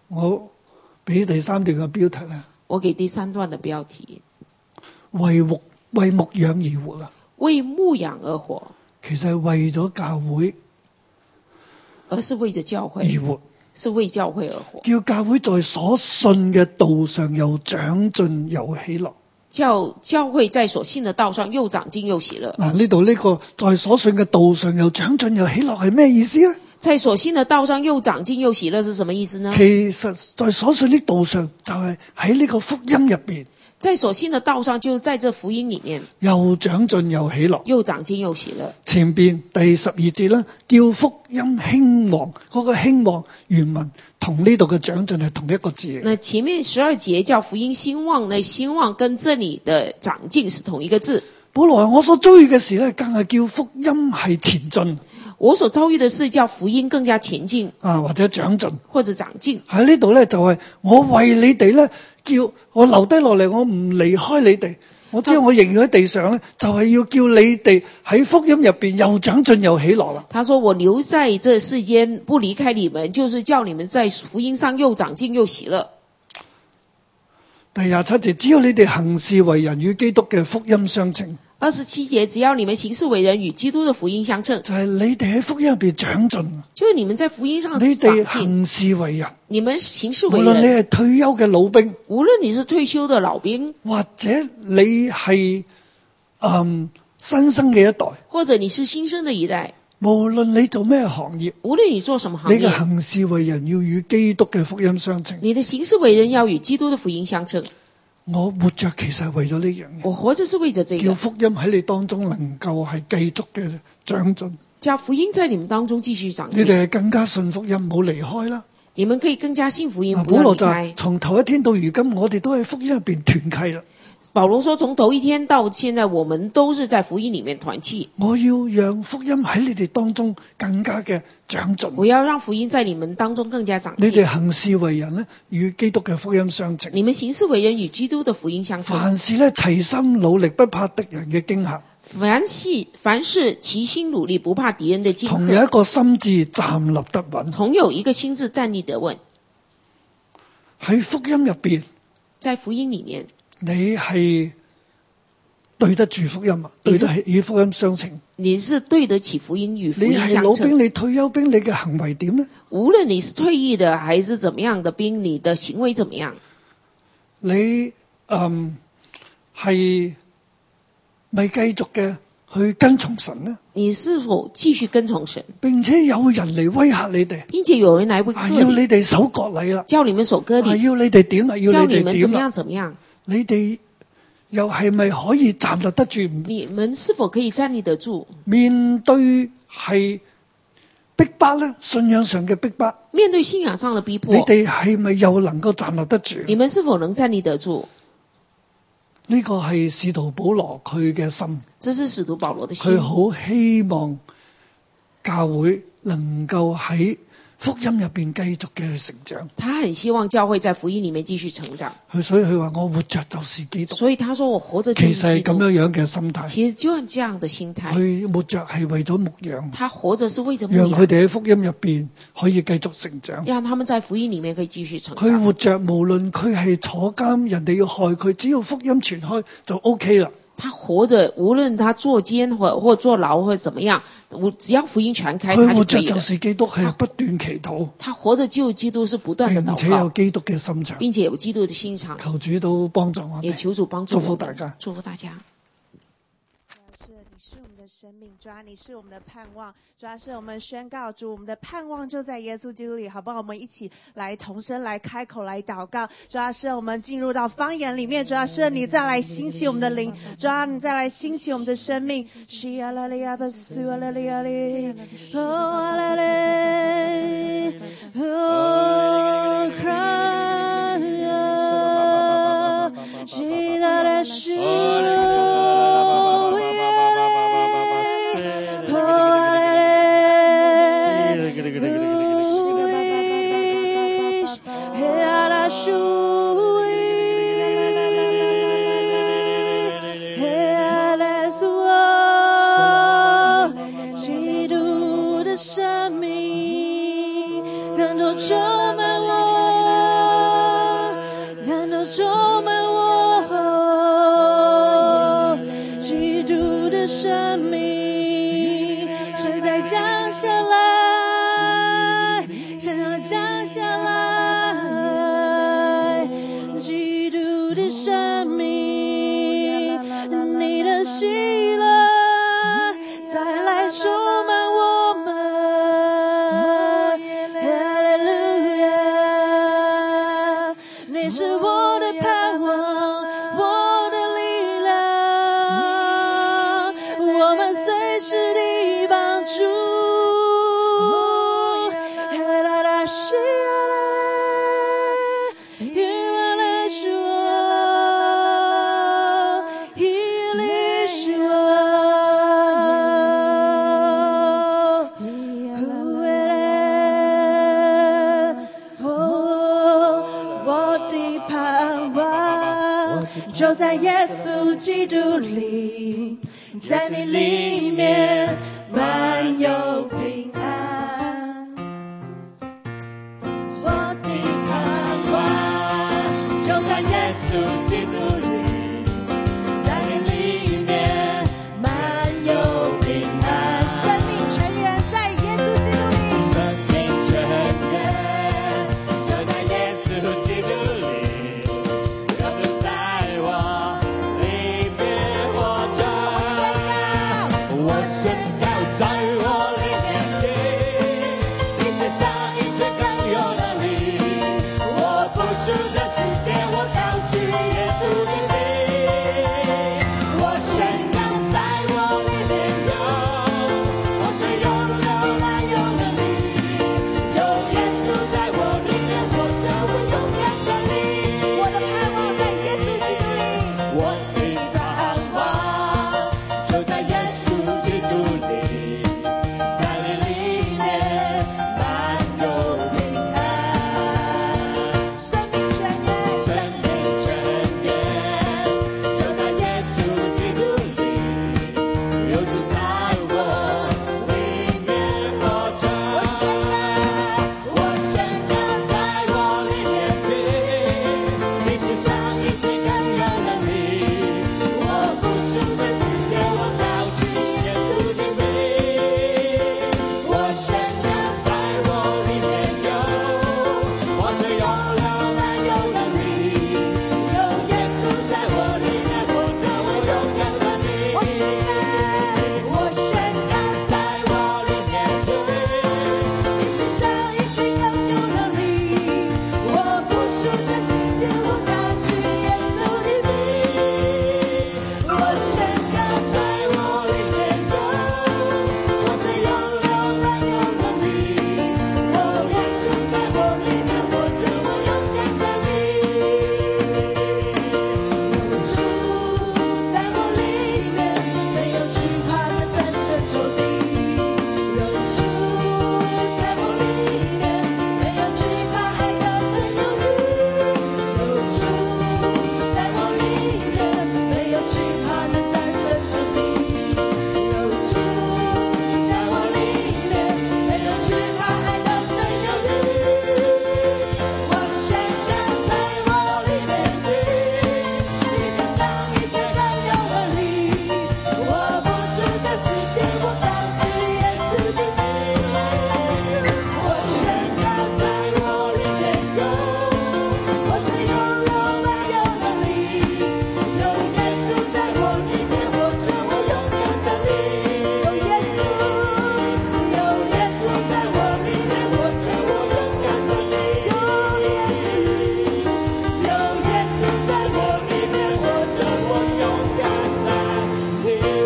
我俾第三段嘅標題咧， 我給第三段的標題： 為牧為牧養而活啊！ 為牧養而活， 其實係為咗教會而是為着教會而活， 是為教會而活， 叫教會在所信嘅道上又長進又喜樂。 教教會在所信的道上又長進又喜樂。 嗱，呢度呢個在所信嘅道上又長進又喜樂係咩意思咧？ 在所信的道上又長進又喜樂是什麼意思呢？ 其實在所信的道上就係喺呢個福音入邊， 在所信的道上就在這福音裡面又長進又喜樂。 又長進又喜樂。 前邊第十二節啦，叫福音興旺，嗰、那個興旺原文同呢度嘅長進係同一個字。 那前面十二節叫福音興旺，那興旺跟這裡的長進是同一個字。 本來我所遭遇嘅事咧，更係叫福音係前進。 我所遭遇的事叫福音更加前進啊，或者長進， 或者長進。 喺呢度咧就係、是、我為你哋咧，叫我留低落嚟，我唔離開你哋。我知道我仍然喺地上咧，就係、是、要叫你哋喺福音入邊又長進又喜樂啦。 他說我留在這世間不離開你們，就是叫你們在福音上又長進又喜樂。 第廿七節，只要你哋行事為人與基督嘅福音相稱。 二十七節，只要你們行事為人與基督的福音相稱， 就係、是、你哋喺福音入邊長進， 就是你們在福音上長進。 你哋行事為人， 你們行事為人， 無論你係退休嘅老兵， 無論你是退休的老兵， 或者你係嗯新生嘅一代， 或者你是新生的一代， 無論你做咩行業， 無論你做什麼行業， 你嘅行事為人要與基督嘅福音相稱。 你的行事為人要與基督的福音相稱。 我活着其實係為咗呢樣嘢， 我活着是為着這個， 叫福音喺你當中能夠係繼續嘅長進， 叫福音在你們當中繼續長進。 你哋係更加信福音，冇離開啦。 你們可以更加信福音，不保羅就要離開。 從頭一天到如今，我哋都喺福音入邊團契啦。 保羅說：從頭一天到現在，我們都是在福音裡面團契。 我要讓福音喺你哋當中更加嘅長進。 我要讓福音在你們當中更加長進。 你哋行事為人呢，與基督嘅福音相稱。 你們行事為人與基督的福音相稱。 凡事呢，齊心努力，不怕敵人嘅驚嚇。 凡事凡事齊心努力，不怕敵人的驚嚇。 同有一個心志站立得穩。 同有一個心志站立得穩。 喺福音入邊， 在福音裡面。 你係對得住福音啊，對得起與福音相稱。 你是對得起福音與福音相稱。 你係老兵，你退休兵，你嘅行為點呢？ 無論你是退役的還是怎麼樣的兵，你的行為怎麼樣？ 你嗯係咪繼續嘅去跟從神呢？ 你是否繼續跟從神？ 並且有人嚟威嚇你哋， 並且有人嚟威嚇你， 要你哋守割禮啦， 叫你們守割禮， 要你哋點啦，要叫你哋點啦， 你們怎麼樣怎麼樣？ 你哋又係咪可以站立得住？ 你們是否可以站立得住？ 面對係逼迫咧，信仰上嘅逼迫， 面對信仰上的逼迫， 你哋係咪又能夠站立得住？ 你們是否能站立得住？ 呢個係使徒保羅佢嘅心， 這是使徒保羅的心。 佢好希望教會能夠喺福音入邊繼續嘅成長。 他很希望教會在福音裏面繼續成長。 佢所以佢話我活着就是基督。 所以他說我活着就是基督。 其實係咁樣樣嘅心態。 其實就係這樣的心態。 佢活着係為咗牧養。 他活着是為咗牧養。 讓佢哋喺福音入邊可以繼續成長。 讓他們在福音裏面可以繼續成長。 佢活着無論佢係坐監，人哋要害佢，只要福音傳開就 OK 啦。 他活着，無論他坐監或或坐牢或者怎麼樣，只要福音傳開， 佢活着就是基督，係不斷祈禱。 他活着就基督是不斷的禱告， 並且有基督嘅心腸， 並且有基督的心腸。 求主都幫助我哋， 也求主幫助祝福大家， 祝福大家。 生命，主啊，你是我們的盼望，主啊，是我們宣告，主，我們的盼望就在耶穌基督裏，好不好？我們一起來同聲來開口來禱告，主啊，是我們進入到方言裏面，主啊，是你再來興起我們的靈，主啊，你再來興起我們的生命。充滿我的生命现在降下来，想要降下来，基督的生命，你的喜乐再来充满我们，哈利路亚，你是我的盼望，我的力量，我们随时的帮助，哈啦啦西呀啦啦，耶啦西哇，耶里西哇，我的盼望就在耶稣基督里，在你里面满有平安。我的盼望就在耶稣基督里，在你里面满有平安。生命泉源在耶稣基督里， 生命泉源就在耶稣基督里，流出在我里面活着。我宣告在我里面去，比世上一切更有能力。我不属这世界，我高举耶稣的名。我宣告在我里面有，我是有流满有能力。有耶稣在我里面活着，我勇敢站立。 我的盼望在耶稣基督里， 我的盼望就在耶稣基督里，在你里面满有平安。 生命泉源， 生命泉源就在耶稣基督里，流出在我里面活着。 我宣告， 我宣告在我里面去，比世上一切更有能力。我不属这世界，我高举耶稣的名。我宣告在我里面有，我是有流满有能力。有耶稣在我里面活着，我勇敢站立。 我宣告， 我宣告在我里面去， 比世上一切更有能力。我不属这世界，我高举耶稣的名。 我宣告在我里面有，我是有流满有能力。有耶稣在我里面活着，我勇敢站立。 有主在我里面，没有惧怕的战胜仇敌。有主在我里面，没有惧怕还得胜有余。有主在我里面，没有惧怕的战胜仇敌。有主在我里面，没有惧怕还得胜有余。我宣告在我里面去，比世上一切更有能力。我不属这世界，我高举耶稣的名。 我宣告在我里面有， 我是有流满有能力。 有耶稣在我里面活着，我勇敢站立。 有耶稣， 有耶稣在我里面活着，我勇敢站立。 有耶稣， 有耶稣在我里面活着，我勇敢站立。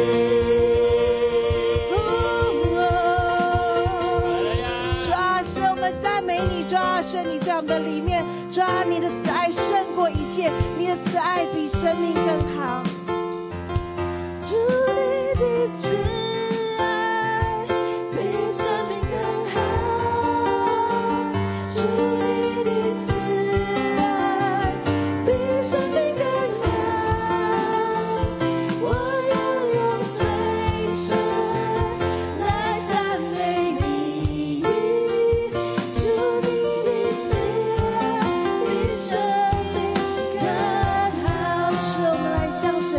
主啊，神，我们赞美你，主啊，神，你在我们的里面，主啊，你的慈爱胜过一切，你的慈爱比生命更好。主，你的慈爱比生命更好，主，你的慈爱比生命更好。我要用嘴唇来赞美你，主，你的慈爱比生命更好。是我们来向神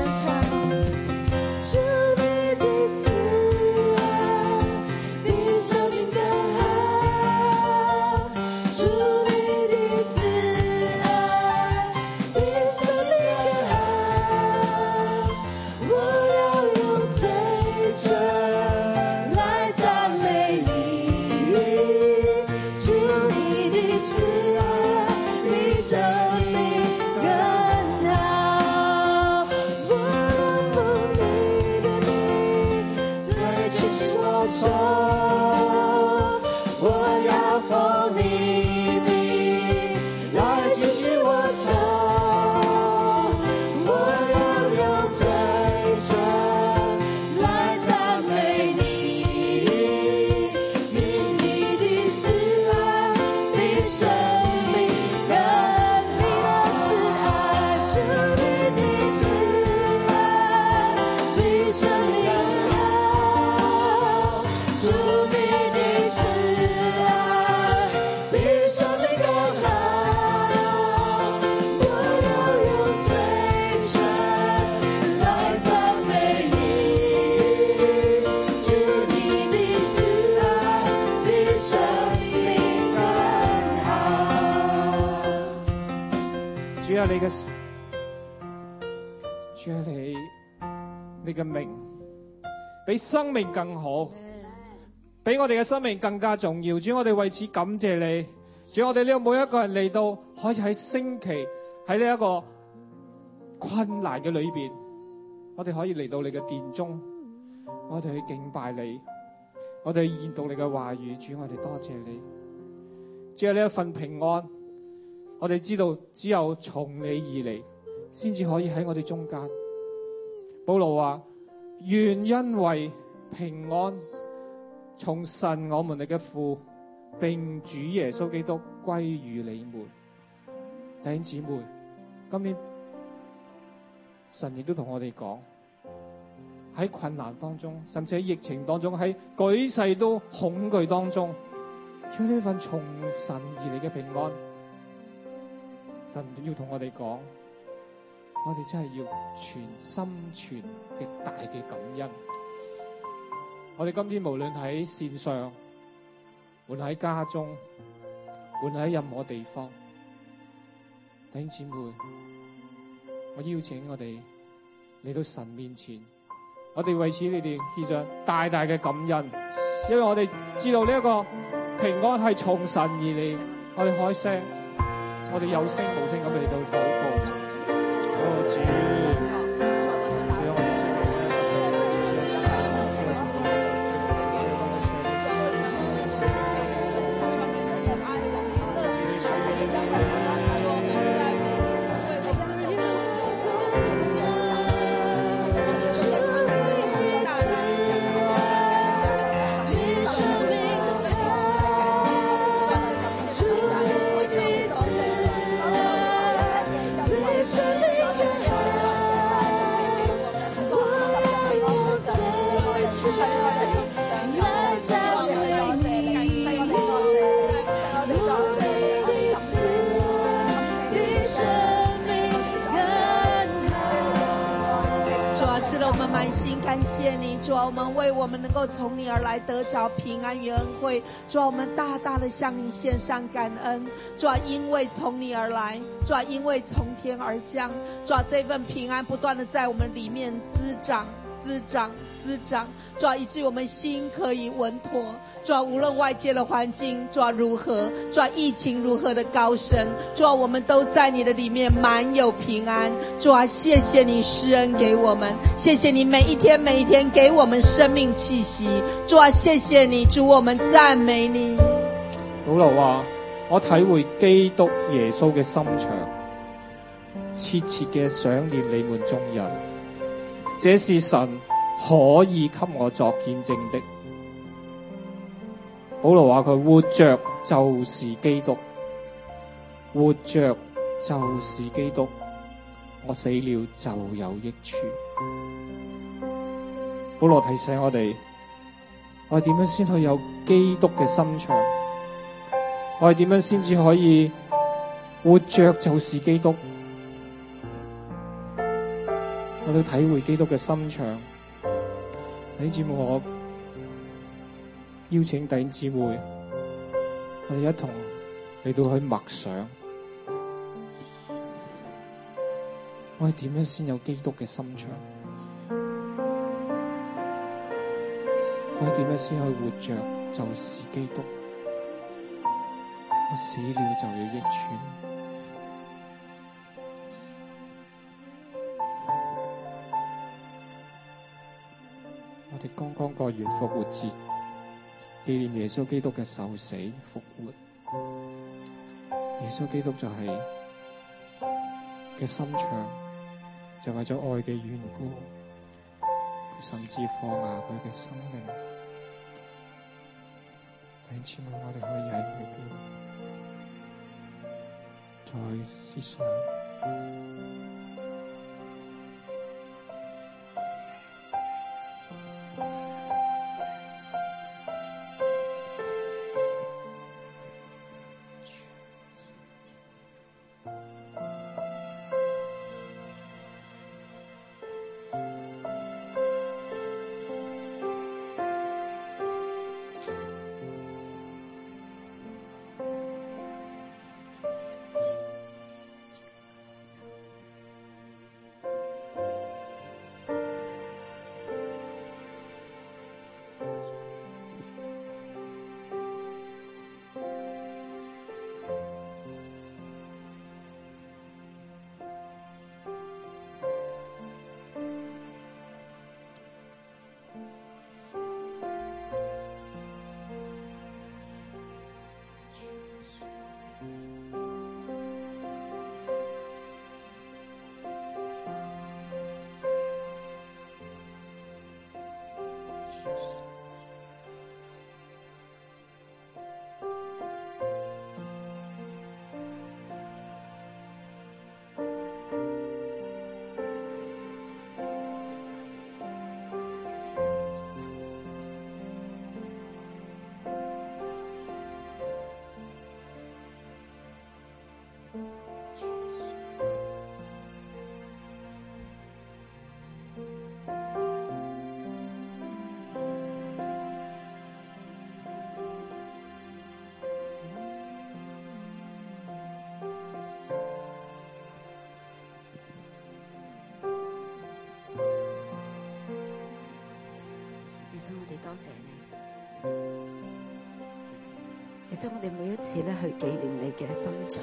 你嘅主啊，你你嘅名比生命更好，比我哋嘅生命更加重要。主，我哋為此感謝你。主，我哋呢個每一個人嚟到，可以喺星期喺呢一個困難嘅裏邊，我哋可以嚟到你嘅殿中，我哋去敬拜你，我哋去研讀你嘅話語。主，我哋多謝你。主啊，呢一份平安，我哋知道只有從你而嚟，先至可以喺我哋中間。保羅話：願因為平安從神我們嘅父並主耶穌基督歸於你們。弟兄姊妹，今年神亦都同我哋講，喺困難當中，甚至喺疫情當中，喺舉世都恐懼當中，將呢份從神而嚟嘅平安，神要同我哋講，我哋真係要全心全極大嘅感恩。我哋今天無論喺線上，無論喺家中，無論喺任何地方，弟兄姊妹，我邀請我哋嚟到神面前，我哋為此你哋獻上大大嘅感恩，因為我哋知道呢一個平安係從神而嚟。我哋開聲，我哋有聲無聲咁嚟到禱告。哦，主，讓我哋知道感谢你，主啊，我们为我们能够从你而来得着平安与恩惠，主啊，我们大大的向你献上感恩。主啊，因为从你而来，主啊，因为从天而降，主啊，这份平安不断的在我们里面滋长滋长滋长，主啊，以致我们心可以稳妥。主啊，无论外界的环境主啊如何，主啊，疫情如何的高升，主啊，我们都在你的里面满有平安。主啊，谢谢你施恩给我们，谢谢你每一天每一天给我们生命气息。主啊，謝謝你，主，我們讚美你。 保羅話：我體會基督耶穌嘅心腸，切切嘅想念你們眾人，這是神可以給我作見證的。保羅話佢活着就是基督，活着就是基督，我死了就有益處。保羅提醒我哋，我哋點樣先可以有基督嘅心腸？我哋點樣先至可以活着就是基督？我哋體會基督嘅心腸。弟兄姊妹，我邀請弟兄姊妹，我哋一同嚟到去默想，我哋點樣先有基督嘅心腸？我哋點樣先可以活着就是基督？我死了就有益處。我哋剛剛過完復活節，紀念耶穌基督嘅受死復活。耶穌基督就係嘅心腸，就為咗愛嘅緣故，佢甚至放下佢嘅生命。弟兄姊妹，我哋可以喺裏邊再思想。 耶穌，我哋多謝你。耶穌，我哋每一次咧去紀念你嘅心腸，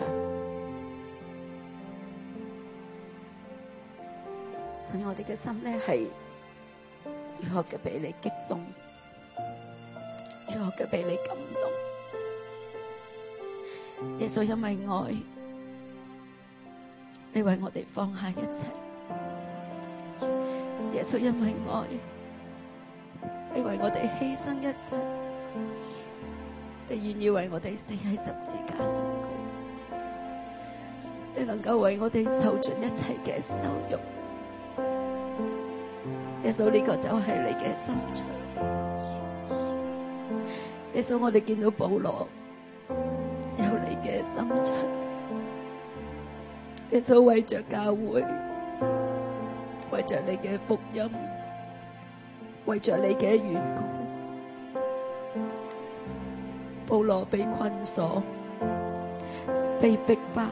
使我哋嘅心咧係如何嘅被你激動，如何嘅被你感動。耶穌，因為愛，你為我哋放下一切。耶穌，因為愛，你為我哋犧牲一切，你願意為我哋死喺十字架上高，你能夠為我哋受盡一切嘅羞辱。耶穌，呢個就係你嘅心腸。耶穌，我哋見到保羅有你嘅心腸。耶穌，為着教會，為着你嘅福音，為着你嘅緣故，保羅被困鎖，被逼迫，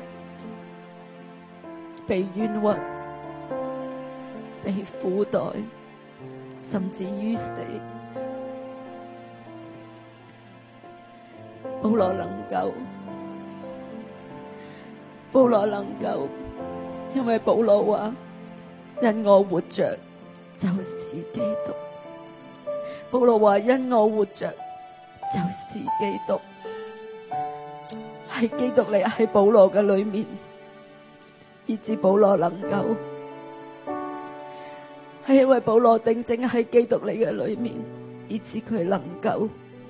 被冤屈，被苦待，甚至於死。保羅能夠，保羅能夠，因為保羅話：因我活着就是基督。保羅話：因我活着就是基督，係基督嚟喺保羅嘅裏面，以致保羅能夠，係因為保羅定睛喺基督嚟嘅裏面，以致佢能夠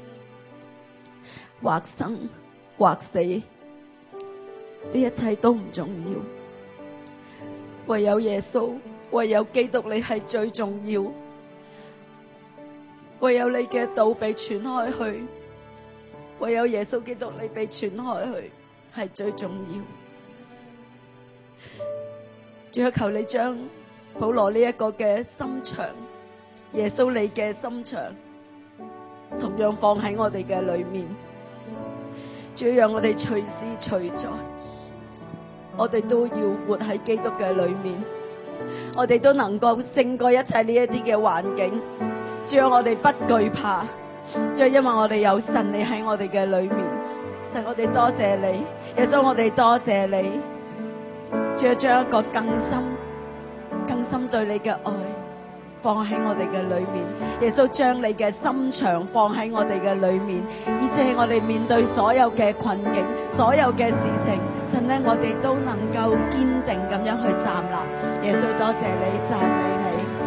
或生或死，呢一切都唔重要，唯有耶穌，唯有基督你係最重要，唯有你嘅道被傳開去，唯有耶穌基督你被傳開去係最重要。主啊，求你將保羅呢一個嘅心腸，耶穌你嘅心腸同樣放喺我哋嘅裏面。主要讓我哋隨時隨在，我哋都要活喺基督嘅裏面，我哋都能夠勝過一切呢一啲嘅環境。主要我哋不懼怕，主要因為我哋有神你喺我哋嘅裏面。神，我哋多謝你，耶穌，我哋多謝你。主要將一個更深、更深對你嘅愛放喺我哋嘅裏面，耶穌將你嘅心腸放喺我哋嘅裏面，以致係我哋面對所有嘅困境、所有嘅事情，神呢，我哋都能夠堅定咁樣去站立。耶穌，多謝你，讚美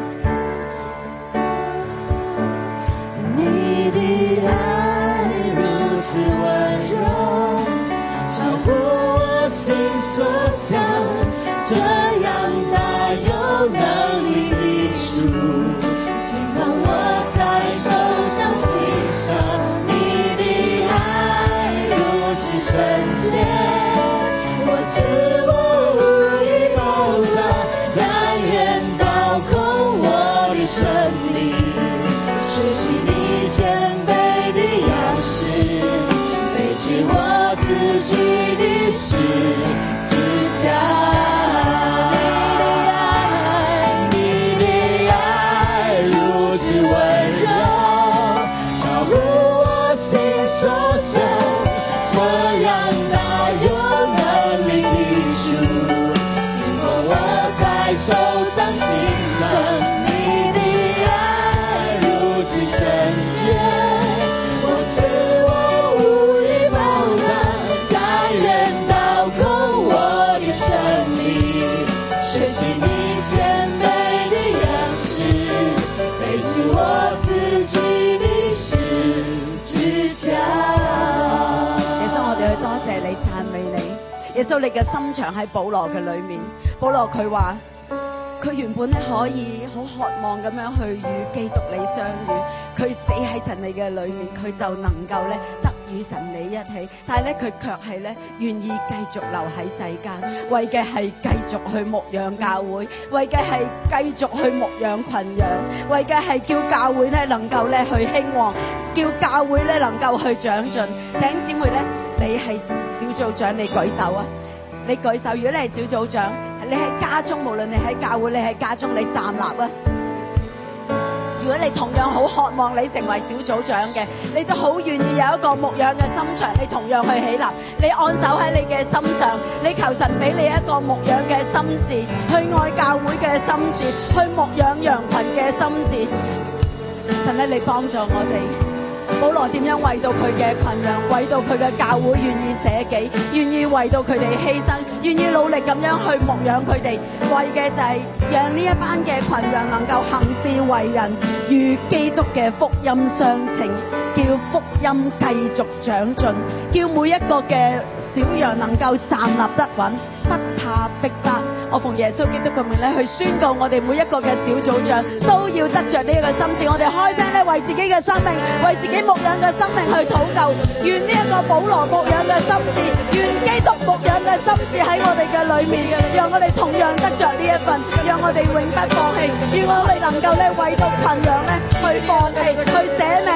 你。 你的愛如此溫柔，超乎我心所想，這樣大有能力的主，輕放我在手上欣賞。你的愛如此深切，我知我無以報答，但願倒空我的生命，學習你謙卑的樣式，背起我自己的十字架。手掌欣賞你的愛如此深切，我知我無以報答，但願倒空我的生命，學習你謙卑的樣式，背起我自己的十字架。 耶穌，我哋去多謝你，讚美你。耶穌，你嘅心腸喺保羅嘅裏面，保羅佢話。佢原本咧可以好渴望咁樣去與基督你相遇，佢死喺神你嘅裏面，佢就能夠咧得與神你一起。但係咧佢卻係咧願意繼續留喺世間，為嘅係繼續去牧養教會，為嘅係繼續去牧養群羊，為嘅係叫教會咧能夠咧去興旺，叫教會咧能夠去長進。弟兄姊妹咧，你係小組長，你舉手啊！你舉手，如果你係小組長，你喺家中，無論你喺教會，你喺家中，你站立啊！ 如果你同樣好渴望你成為小組長嘅，你都好願意有一個牧養嘅心腸，你同樣去起立，你按手喺你嘅心上，你求神俾你一個牧養嘅心志，去愛教會嘅心志，去牧養羊群嘅心志。神咧，你幫助我哋。保羅點樣為到佢嘅群羊，為到佢嘅教會願意捨己，願意為到佢哋犧牲，願意努力咁樣去牧養佢哋，為嘅就係讓呢一班嘅群羊能夠行事為人，與基督嘅福音相稱，叫福音繼續長進，叫每一個嘅小羊能夠站立得穩，不怕逼迫。我奉耶穌基督嘅名咧，去宣告我哋每一個嘅小組長都要得着呢一個心志。我哋開聲咧，為自己嘅生命，為自己牧養嘅生命去禱告。願呢一個保羅牧養嘅心志，願基督牧養嘅心志喺我哋嘅裏面，讓我哋同樣得着呢一份，讓我哋永不放棄。願我哋能夠咧為到群羊咧去放棄，去捨命。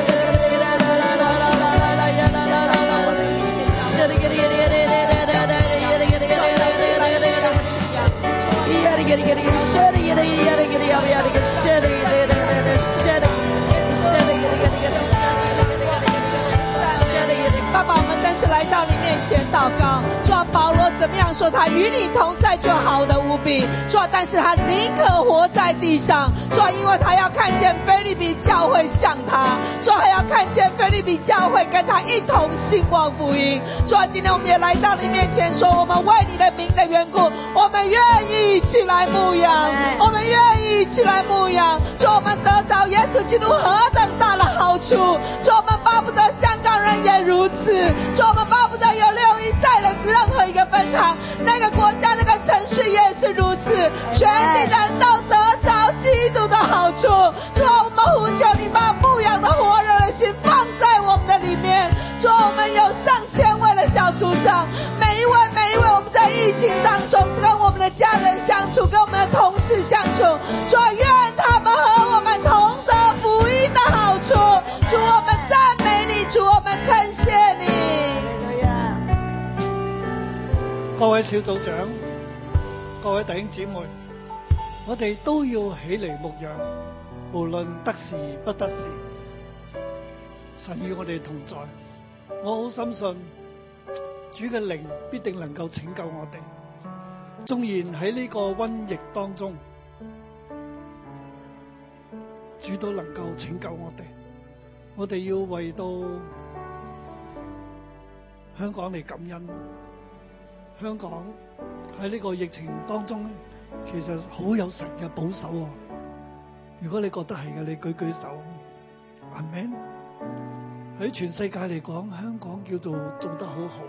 爸爸，我们真是来到你面前祷告。主啊，保罗怎么样说他与你同在就好的无比。主啊，但是他宁可活在地上。主啊，因为他要看见腓立比教会像他。主啊，还要看见腓立比教会跟他一同兴旺福音。主啊，今天我们也来到你面前说，我们为你的名的缘故，我们愿意一起来牧养，我们愿意一起来牧养。主啊，我们得着耶稣基督何等大的好处。主啊，我们巴不得香港人也如此。主啊，我们巴不得有六一在的任何一个分堂，那个国家那个城市也是如此，全地的人都得着基督的好处。主啊，我们呼求你把牧养的火热的心放在我们的里面。主啊，我们有上千位的小组长，每一位每一位我们在疫情当中跟我们的家人相处，跟我们的同事相处。主啊，愿他们和我们同得福音的好处。主，我们赞美你，主，我们称谢你。 各位小組長，各位弟兄姊妹，我哋都要起嚟牧養，無論得時不得時，神與我哋同在。我好深信主嘅靈必定能夠拯救我哋，縱然喺呢個瘟疫當中，主都能夠拯救我哋。我哋要為到香港嚟感恩。香港喺呢個疫情當中咧，其實好有神嘅保守喎。如果你覺得係嘅，你舉舉手。阿們。喺全世界嚟講，香港叫做做得好好。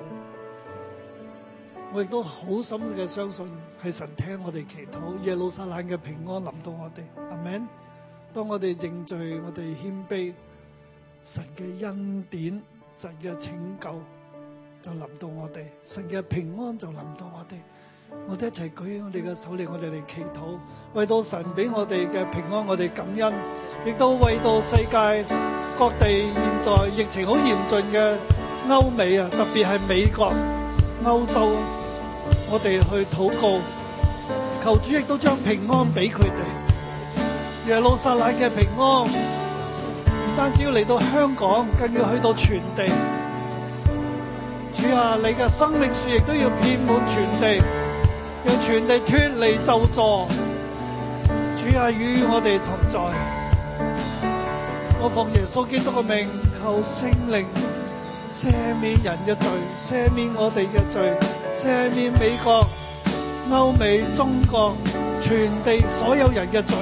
我亦都好深嘅相信係神聽我哋祈禱，耶路撒冷嘅平安臨到我哋。阿們。當我哋認罪，我哋謙卑，神嘅恩典，神嘅拯救就臨到我哋，神嘅平安就臨到我哋。我哋一齊舉起我哋嘅手嚟，我哋嚟祈禱，為到神俾我哋嘅平安，我哋感恩，亦都為到世界各地現在疫情好嚴峻嘅歐美啊，特別係美國、歐洲，我哋去禱告，求主亦都將平安俾佢哋。耶路撒冷嘅平安，唔單止要嚟到香港，更要去到全地。主啊，你嘅生命樹亦都要遍滿全地，讓全地脫離咒詛。主啊，與我哋同在。我奉耶穌基督嘅名，求聖靈赦免人嘅罪，赦免我哋嘅罪，赦免美國、歐美、中國、全地所有人嘅罪，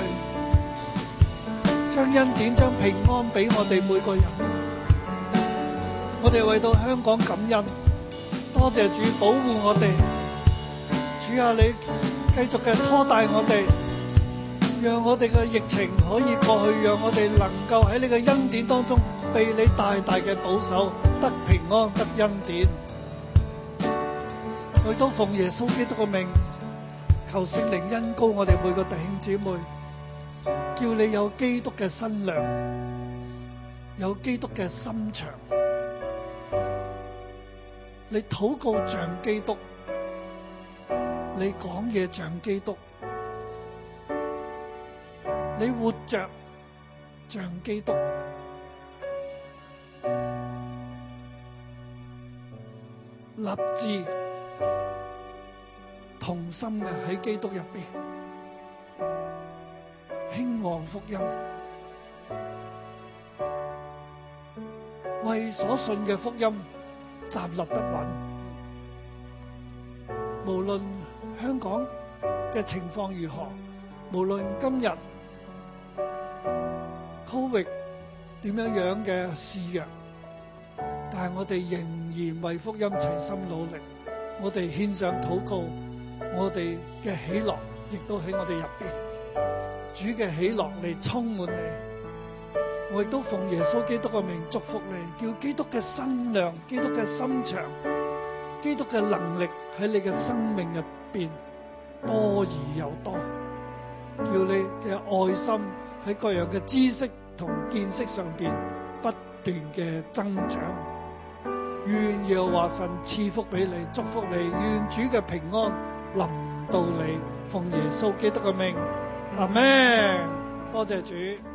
將恩典、將平安俾我哋每個人。我哋為到香港感恩，多謝主保護我哋。主啊，你繼續嘅拖帶我哋，讓我哋嘅疫情可以過去，讓我哋能夠喺你嘅恩典當中被你大大嘅保守，得平安，得恩典。我都奉耶穌基督嘅名，求聖靈恩膏我哋每個弟兄姊妹，叫你有基督嘅身量，有基督嘅心腸。你禱告像基督，你講嘢像基督，你活着像基督，立志同心嘅喺基督入邊興旺福音，為所信嘅福音站立得穩。無論香港嘅情況如何，無論今日 Covid 點樣樣嘅肆虐，但係我哋仍然為福音齊心努力。我哋獻上禱告，我哋嘅喜樂亦都喺我哋入邊。主嘅喜樂嚟充滿你，我亦都奉耶穌基督嘅名祝福你，叫基督嘅身量、基督嘅心腸、基督嘅能力喺你嘅生命入邊多而又多，叫你嘅愛心喺各樣嘅知識同見識上邊不斷嘅增長。願耶和華神賜福俾你，祝福你，願主嘅平安臨到你，奉耶穌基督嘅名，阿們。多謝主。